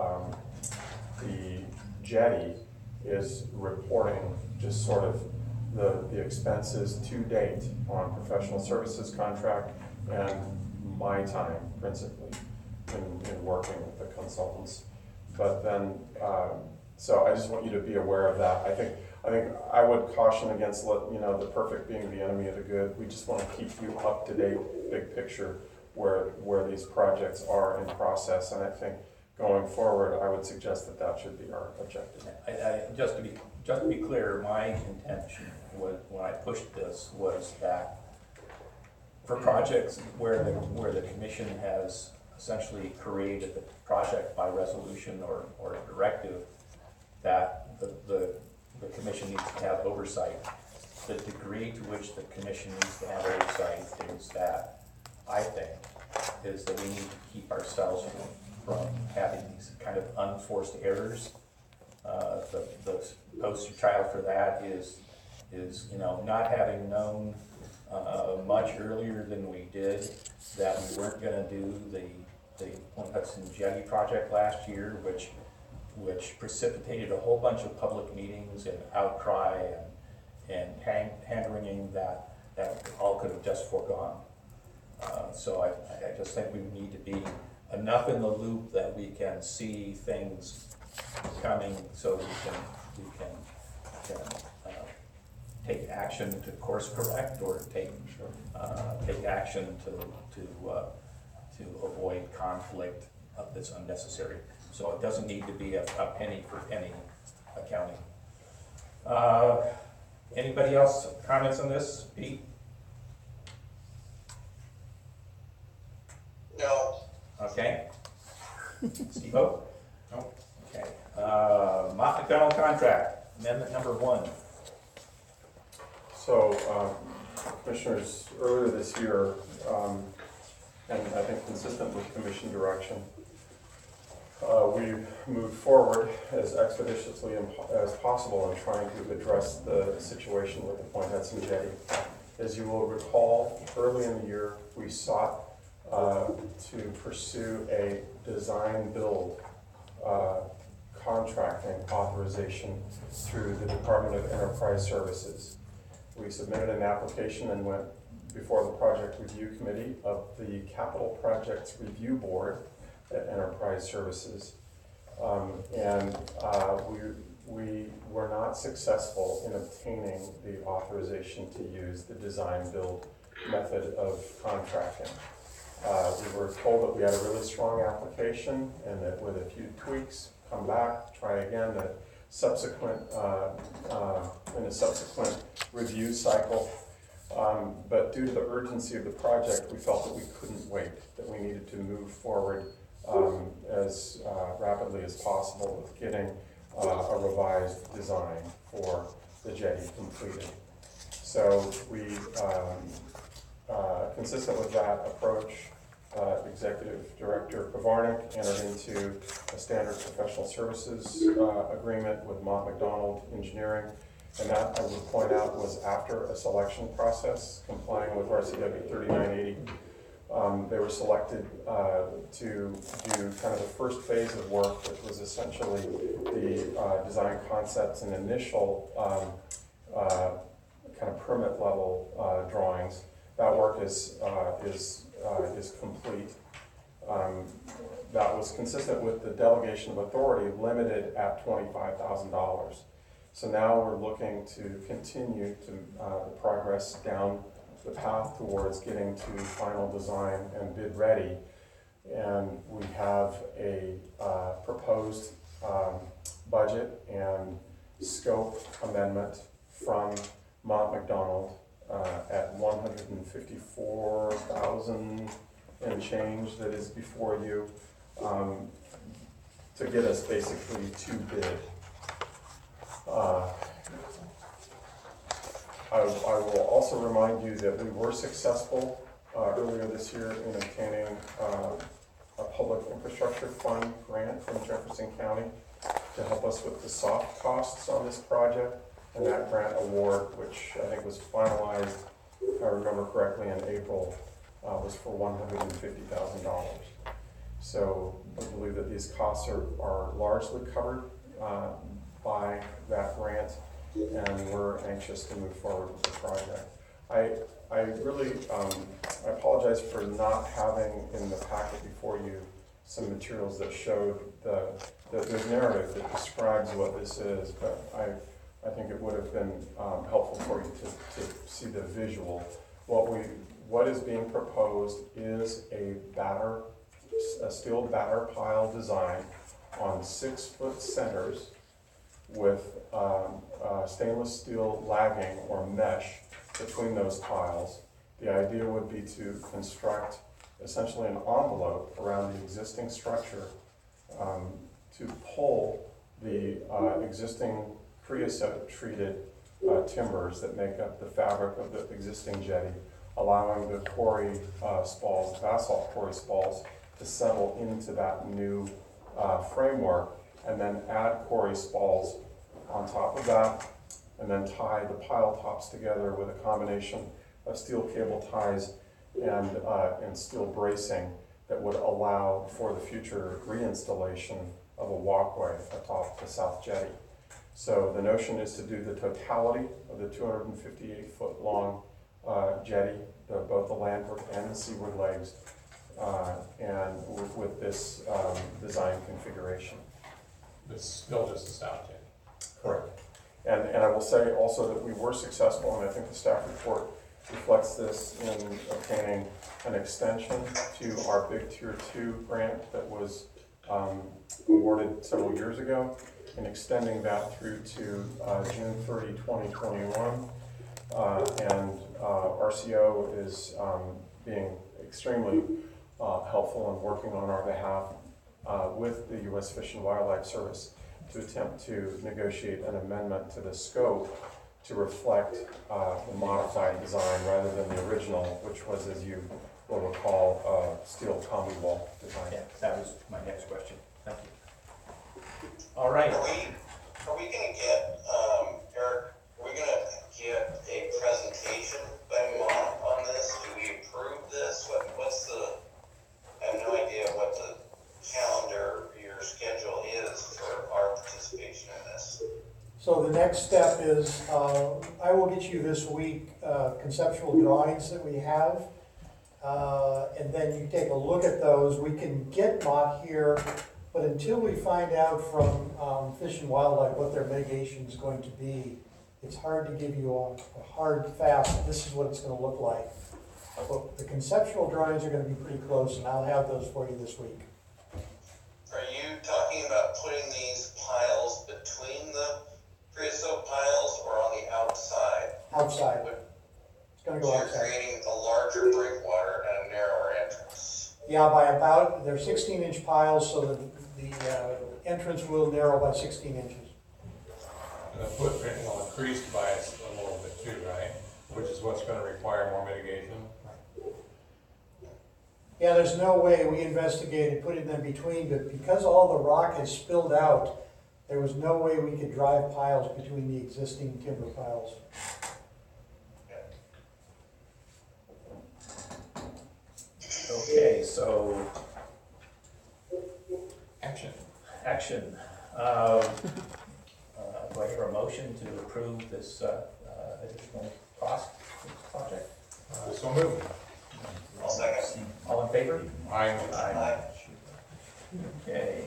the jetty is reporting just sort of the expenses to date on professional services contract and my time principally in working with the consultants. But then, so I just want you to be aware of that. I think I would caution against the perfect being the enemy of the good. We just want to keep you up to date, big picture, where these projects are in process. And I think going forward, I would suggest that should be our objective. Just to be clear, my intention was, when I pushed this, was that for projects where the commission has essentially created the project by resolution or directive, that the commission needs to have oversight. The degree to which the commission needs to have oversight is that, I think, is that we need to keep ourselves from having these kind of unforced errors. The poster child for that is not having known much earlier than we did that we weren't going to do the Point Hudson Jetty project last year, which precipitated a whole bunch of public meetings and outcry and hand-wringing that all could have just foregone. So I just think we need to be enough in the loop that we can see things coming, so we can take action to course correct or take action to avoid conflict that's unnecessary. So it doesn't need to be a penny for penny accounting. Anybody else comments on this? Pete? No. Okay. Steve-O? No. Okay. Mott McDonald contract, amendment number 1. So, commissioners, earlier this year, and I think consistent with commission direction, we moved forward as expeditiously as possible in trying to address the situation with the Point Hudson Jetty. As you will recall, early in the year, we sought to pursue a design-build contracting authorization through the Department of Enterprise Services. We submitted an application and went before the Project Review Committee of the Capital Projects Review Board at Enterprise Services. We were not successful in obtaining the authorization to use the design-build method of contracting. We were told that we had a really strong application and that with a few tweaks, come back, try again, that in a subsequent review cycle. But due to the urgency of the project, we felt that we couldn't wait, that we needed to move forward as rapidly as possible with getting a revised design for the jetty completed. So we, consistent with that approach, Executive Director Pavarnik entered into a standard professional services agreement with Mott McDonald Engineering, and that, I would point out, was after a selection process complying with RCW 3980. They were selected to do kind of the first phase of work, which was essentially the design concepts and initial kind of permit level drawings. That work is complete. That was consistent with the delegation of authority limited at $25,000. So now we're looking to continue to the progress down the path towards getting to final design and bid ready. And we have a proposed budget and scope amendment from Mott McDonald at $154,000 and change that is before you to get us basically to bid. I will also remind you that we were successful earlier this year in obtaining a public infrastructure fund grant from Jefferson County to help us with the soft costs on this project. And that grant award, which I think was finalized if I remember correctly, in April, was for $150,000. So we believe that these costs are largely covered by that grant, and we're anxious to move forward with the project. I really, I apologize for not having in the packet before you some materials that showed the narrative that describes what this is, but I think it would have been helpful for you to see the visual. What is being proposed is a steel batter pile design on 6-foot centers with stainless steel lagging or mesh between those piles. The idea would be to construct essentially an envelope around the existing structure to pull the existing creosote treated timbers that make up the fabric of the existing jetty, allowing the quarry spalls, basalt quarry spalls, to settle into that new framework, and then add quarry spalls on top of that, and then tie the pile tops together with a combination of steel cable ties and steel bracing that would allow for the future reinstallation of a walkway atop the south jetty. So the notion is to do the totality of the 258-foot long jetty, both the landward and the seaward legs, and with this design configuration. It's still just a south jetty. Correct. And I will say also that we were successful, and I think the staff report reflects this, in obtaining an extension to our Big Tier 2 grant that was awarded several years ago, and extending that through to June 30, 2021. And RCO is being extremely helpful in working on our behalf with the U.S. Fish and Wildlife Service to attempt to negotiate an amendment to the scope to reflect the modified design rather than the original, which was, as you will recall, steel combi wall design. Yeah, that was my next question. Thank you. All right. Are we gonna get, Eric, are we gonna get a presentation by Mott on this? Do we approve this? What's the, I have no idea what the calendar, your schedule is for our participation in this. So the next step is, I will get you this week conceptual drawings that we have. And then you take a look at those. We can get Mott here, but until we find out from Fish and Wildlife what their mitigation is going to be, it's hard to give you a hard, fast, this is what it's going to look like. But the conceptual drawings are going to be pretty close, and I'll have those for you this week. Are you talking about putting these piles between the creosote piles or on the outside? Outside. It's going to go So you're outside. creating a larger breakwater and a narrower entrance. Yeah, by about, they're 16-inch piles, so the entrance will narrow by 16 inches. And the footprint will increase by a little bit too, right? Which is what's going to require more mitigation. Yeah, there's no way, we investigated putting them between, but because all the rock has spilled out, there was no way we could drive piles between the existing timber piles. Okay, so Action. action. Do I hear a motion to approve this additional cost for this project? So moved. I'll second. All in favor? Aye. Aye. Okay.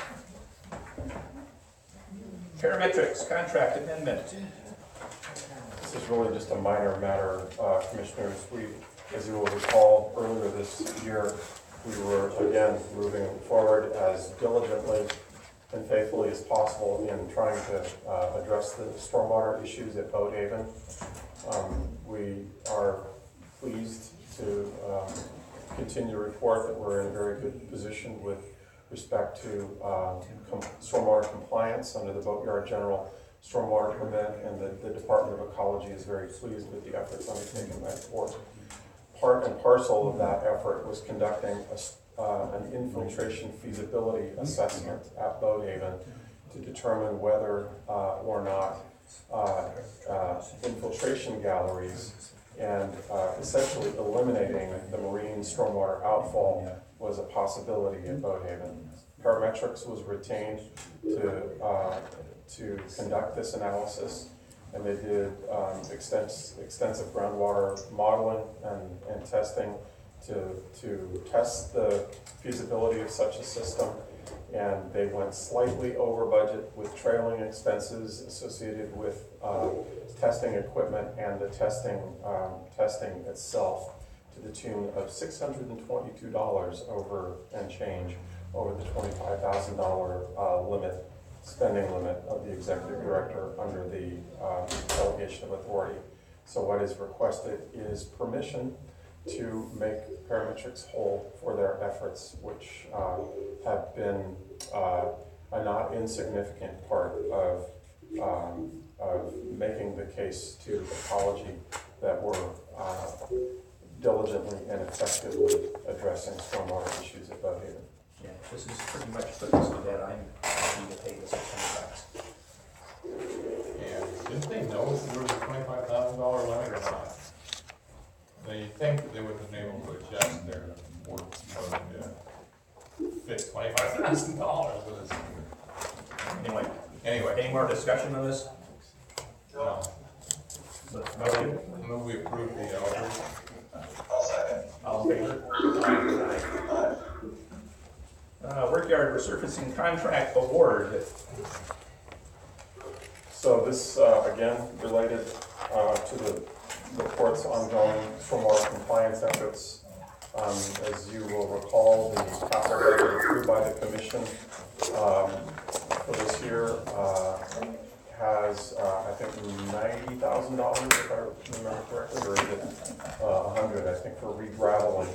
Parametrics contract amendment. This is really just a minor matter, Commissioners. We, as you will recall, earlier this year, we were again moving forward as diligently and faithfully as possible in trying to address the stormwater issues at Boathaven. We are pleased to continue to report that we're in a very good position with respect to stormwater compliance under the Boatyard General Stormwater Permit, and the Department of Ecology is very pleased with the efforts undertaken by the board. Part and parcel of that effort was conducting an infiltration feasibility assessment at Boathaven to determine whether or not infiltration galleries And essentially eliminating the marine stormwater outfall was a possibility at Boathaven. Parametrics was retained to conduct this analysis, and they did extensive groundwater modeling and testing to test the feasibility of such a system. And they went slightly over budget with trailing expenses associated with testing equipment and the testing itself, to the tune of $622 over and change over the $25,000 spending limit of the executive director under the delegation of authority. So what is requested is permission to make Parametrics whole for their efforts, which have been a not insignificant part of making the case to Ecology that we're diligently and effectively addressing stormwater issues at Boathaven. Yeah, this is pretty much put this to bed. I'm happy to pay the $600. And didn't they know if there was a $25,000 limit or not? They think that they would have been able to adjust their work to fit $25,000 with this. Anyway, Any more discussion on this? no. Move we approve the order. I'll second. All in favor? Workyard resurfacing contract award. So this, again, related to the report's ongoing stormwater compliance efforts. As you will recall, the capital budget approved by the commission for this year has, I think, $90,000, if I remember correctly, or is it $100, I think, for re-graveling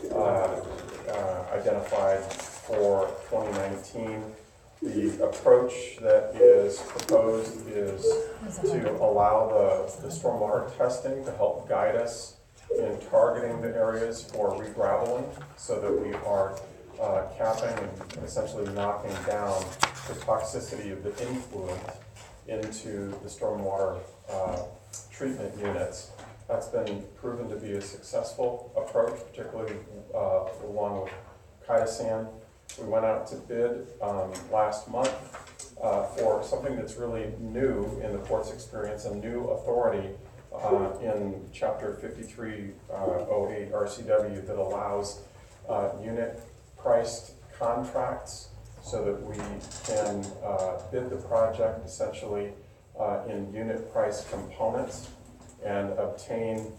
identified for 2019. The approach that is proposed is to allow the stormwater testing to help guide us in targeting the areas for re-graveling, so that we are capping and essentially knocking down the toxicity of the influent into the stormwater treatment units. That's been proven to be a successful approach, particularly along with Kaidasan. We went out to bid last month for something that's really new in the court's experience, a new authority in Chapter 5308 RCW that allows unit-priced contracts, so that we can bid the project essentially in unit price components and obtain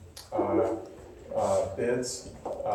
bids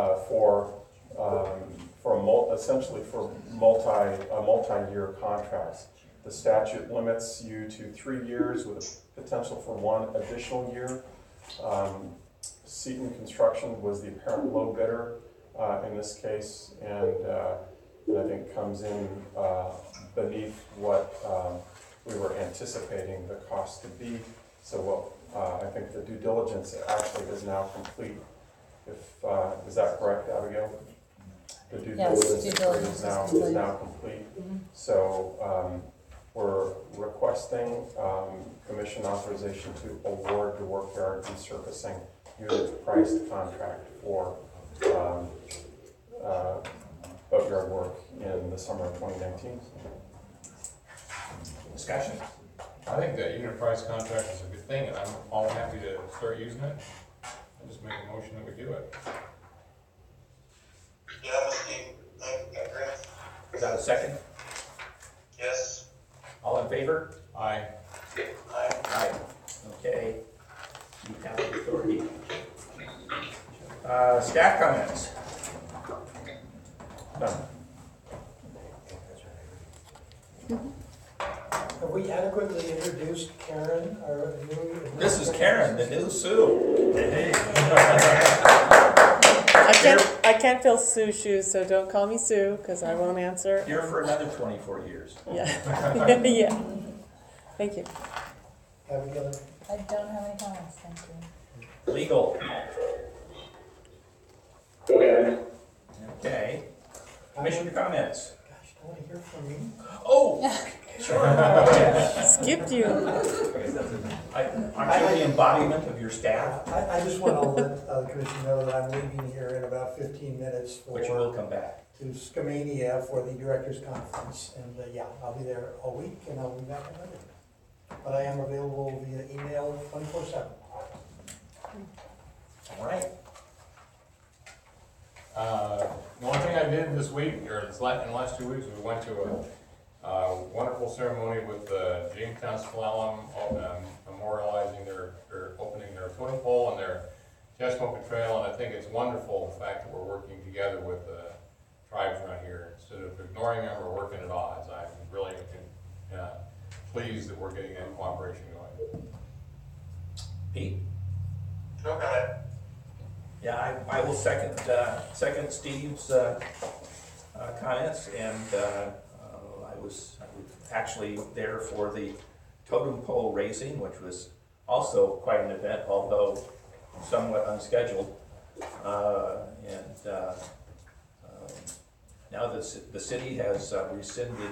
essentially for multi-year contracts. The statute limits you to 3 years with a potential for 1 additional year. Seton Construction was the apparent low bidder in this case, and I think comes in beneath what we were anticipating the cost to be. So I think the due diligence actually is now complete. Is that correct, Abigail? The due diligence is now complete. Mm-hmm. So we're requesting commission authorization to award the workyard resurfacing unit priced contract for boatyard work in the summer of 2019. Discussion. I think that unit price contract is a good thing, and I'm all happy to start using it. I just make a motion that we do it. Yeah, Steve, I agree. Is that a second? Yes. All in favor? Aye. Aye. Aye. Okay. You have the authority. Staff comments? None. Have we adequately introduced Karen, our new? This is Karen, the new Sue. Hey. I can't fill Sue's shoes, so don't call me Sue, because I won't answer. Here for another 24 years. Yeah. Yeah. Thank you. Abigail? I don't have any comments, thank you. Legal. Go ahead. Okay. Commissioner comments? Gosh, don't want to hear from me. Oh, Skipped you. Aren't you the embodiment of your staff? I just want to let the commission know that I'm leaving here in about 15 minutes for. Which will come back. To Skamania for the directors conference, and yeah, I'll be there all week, and I'll be back on Monday. But I am available via email 24/7. All right. The only thing I did this week, or in the last 2 weeks, we went to a wonderful ceremony with the Jamestown Slalom, memorializing their opening their swimming pool and their Chescoka Trail, and I think it's wonderful the fact that we're working together with tribes around here. Instead of ignoring them or working at odds, I'm really pleased that we're getting that cooperation going. Pete? No comment. Yeah, I will second Steve's comments, and I was actually there for the totem pole racing, which was also quite an event, although somewhat unscheduled. Now the city has rescinded,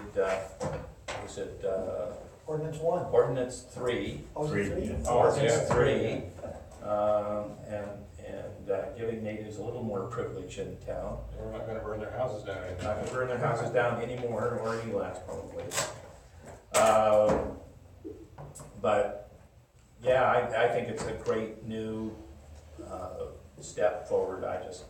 Ordinance 1. Ordinance 3. Oh, is it 3? Ordinance 3, and giving natives a little more privilege in town. We're not gonna burn their houses down anymore. Not gonna burn their houses down anymore, or any less probably. But yeah, I think it's a great new step forward. I just,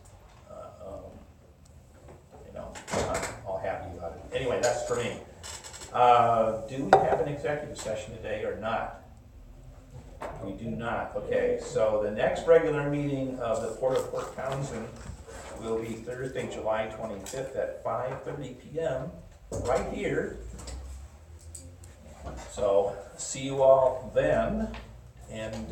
I'm all happy about it. Anyway, that's for me. Do we have an executive session today or not? We do not. Okay, so the next regular meeting of the Port of Fort Townsend will be Thursday, July 25th at 5:30 p.m. right here. So see you all then, and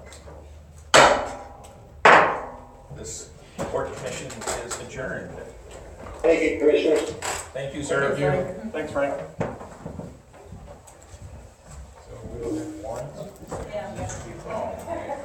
this Port Commission is adjourned. Thank you, Commissioners. Thank you, sir. Thanks, Frank.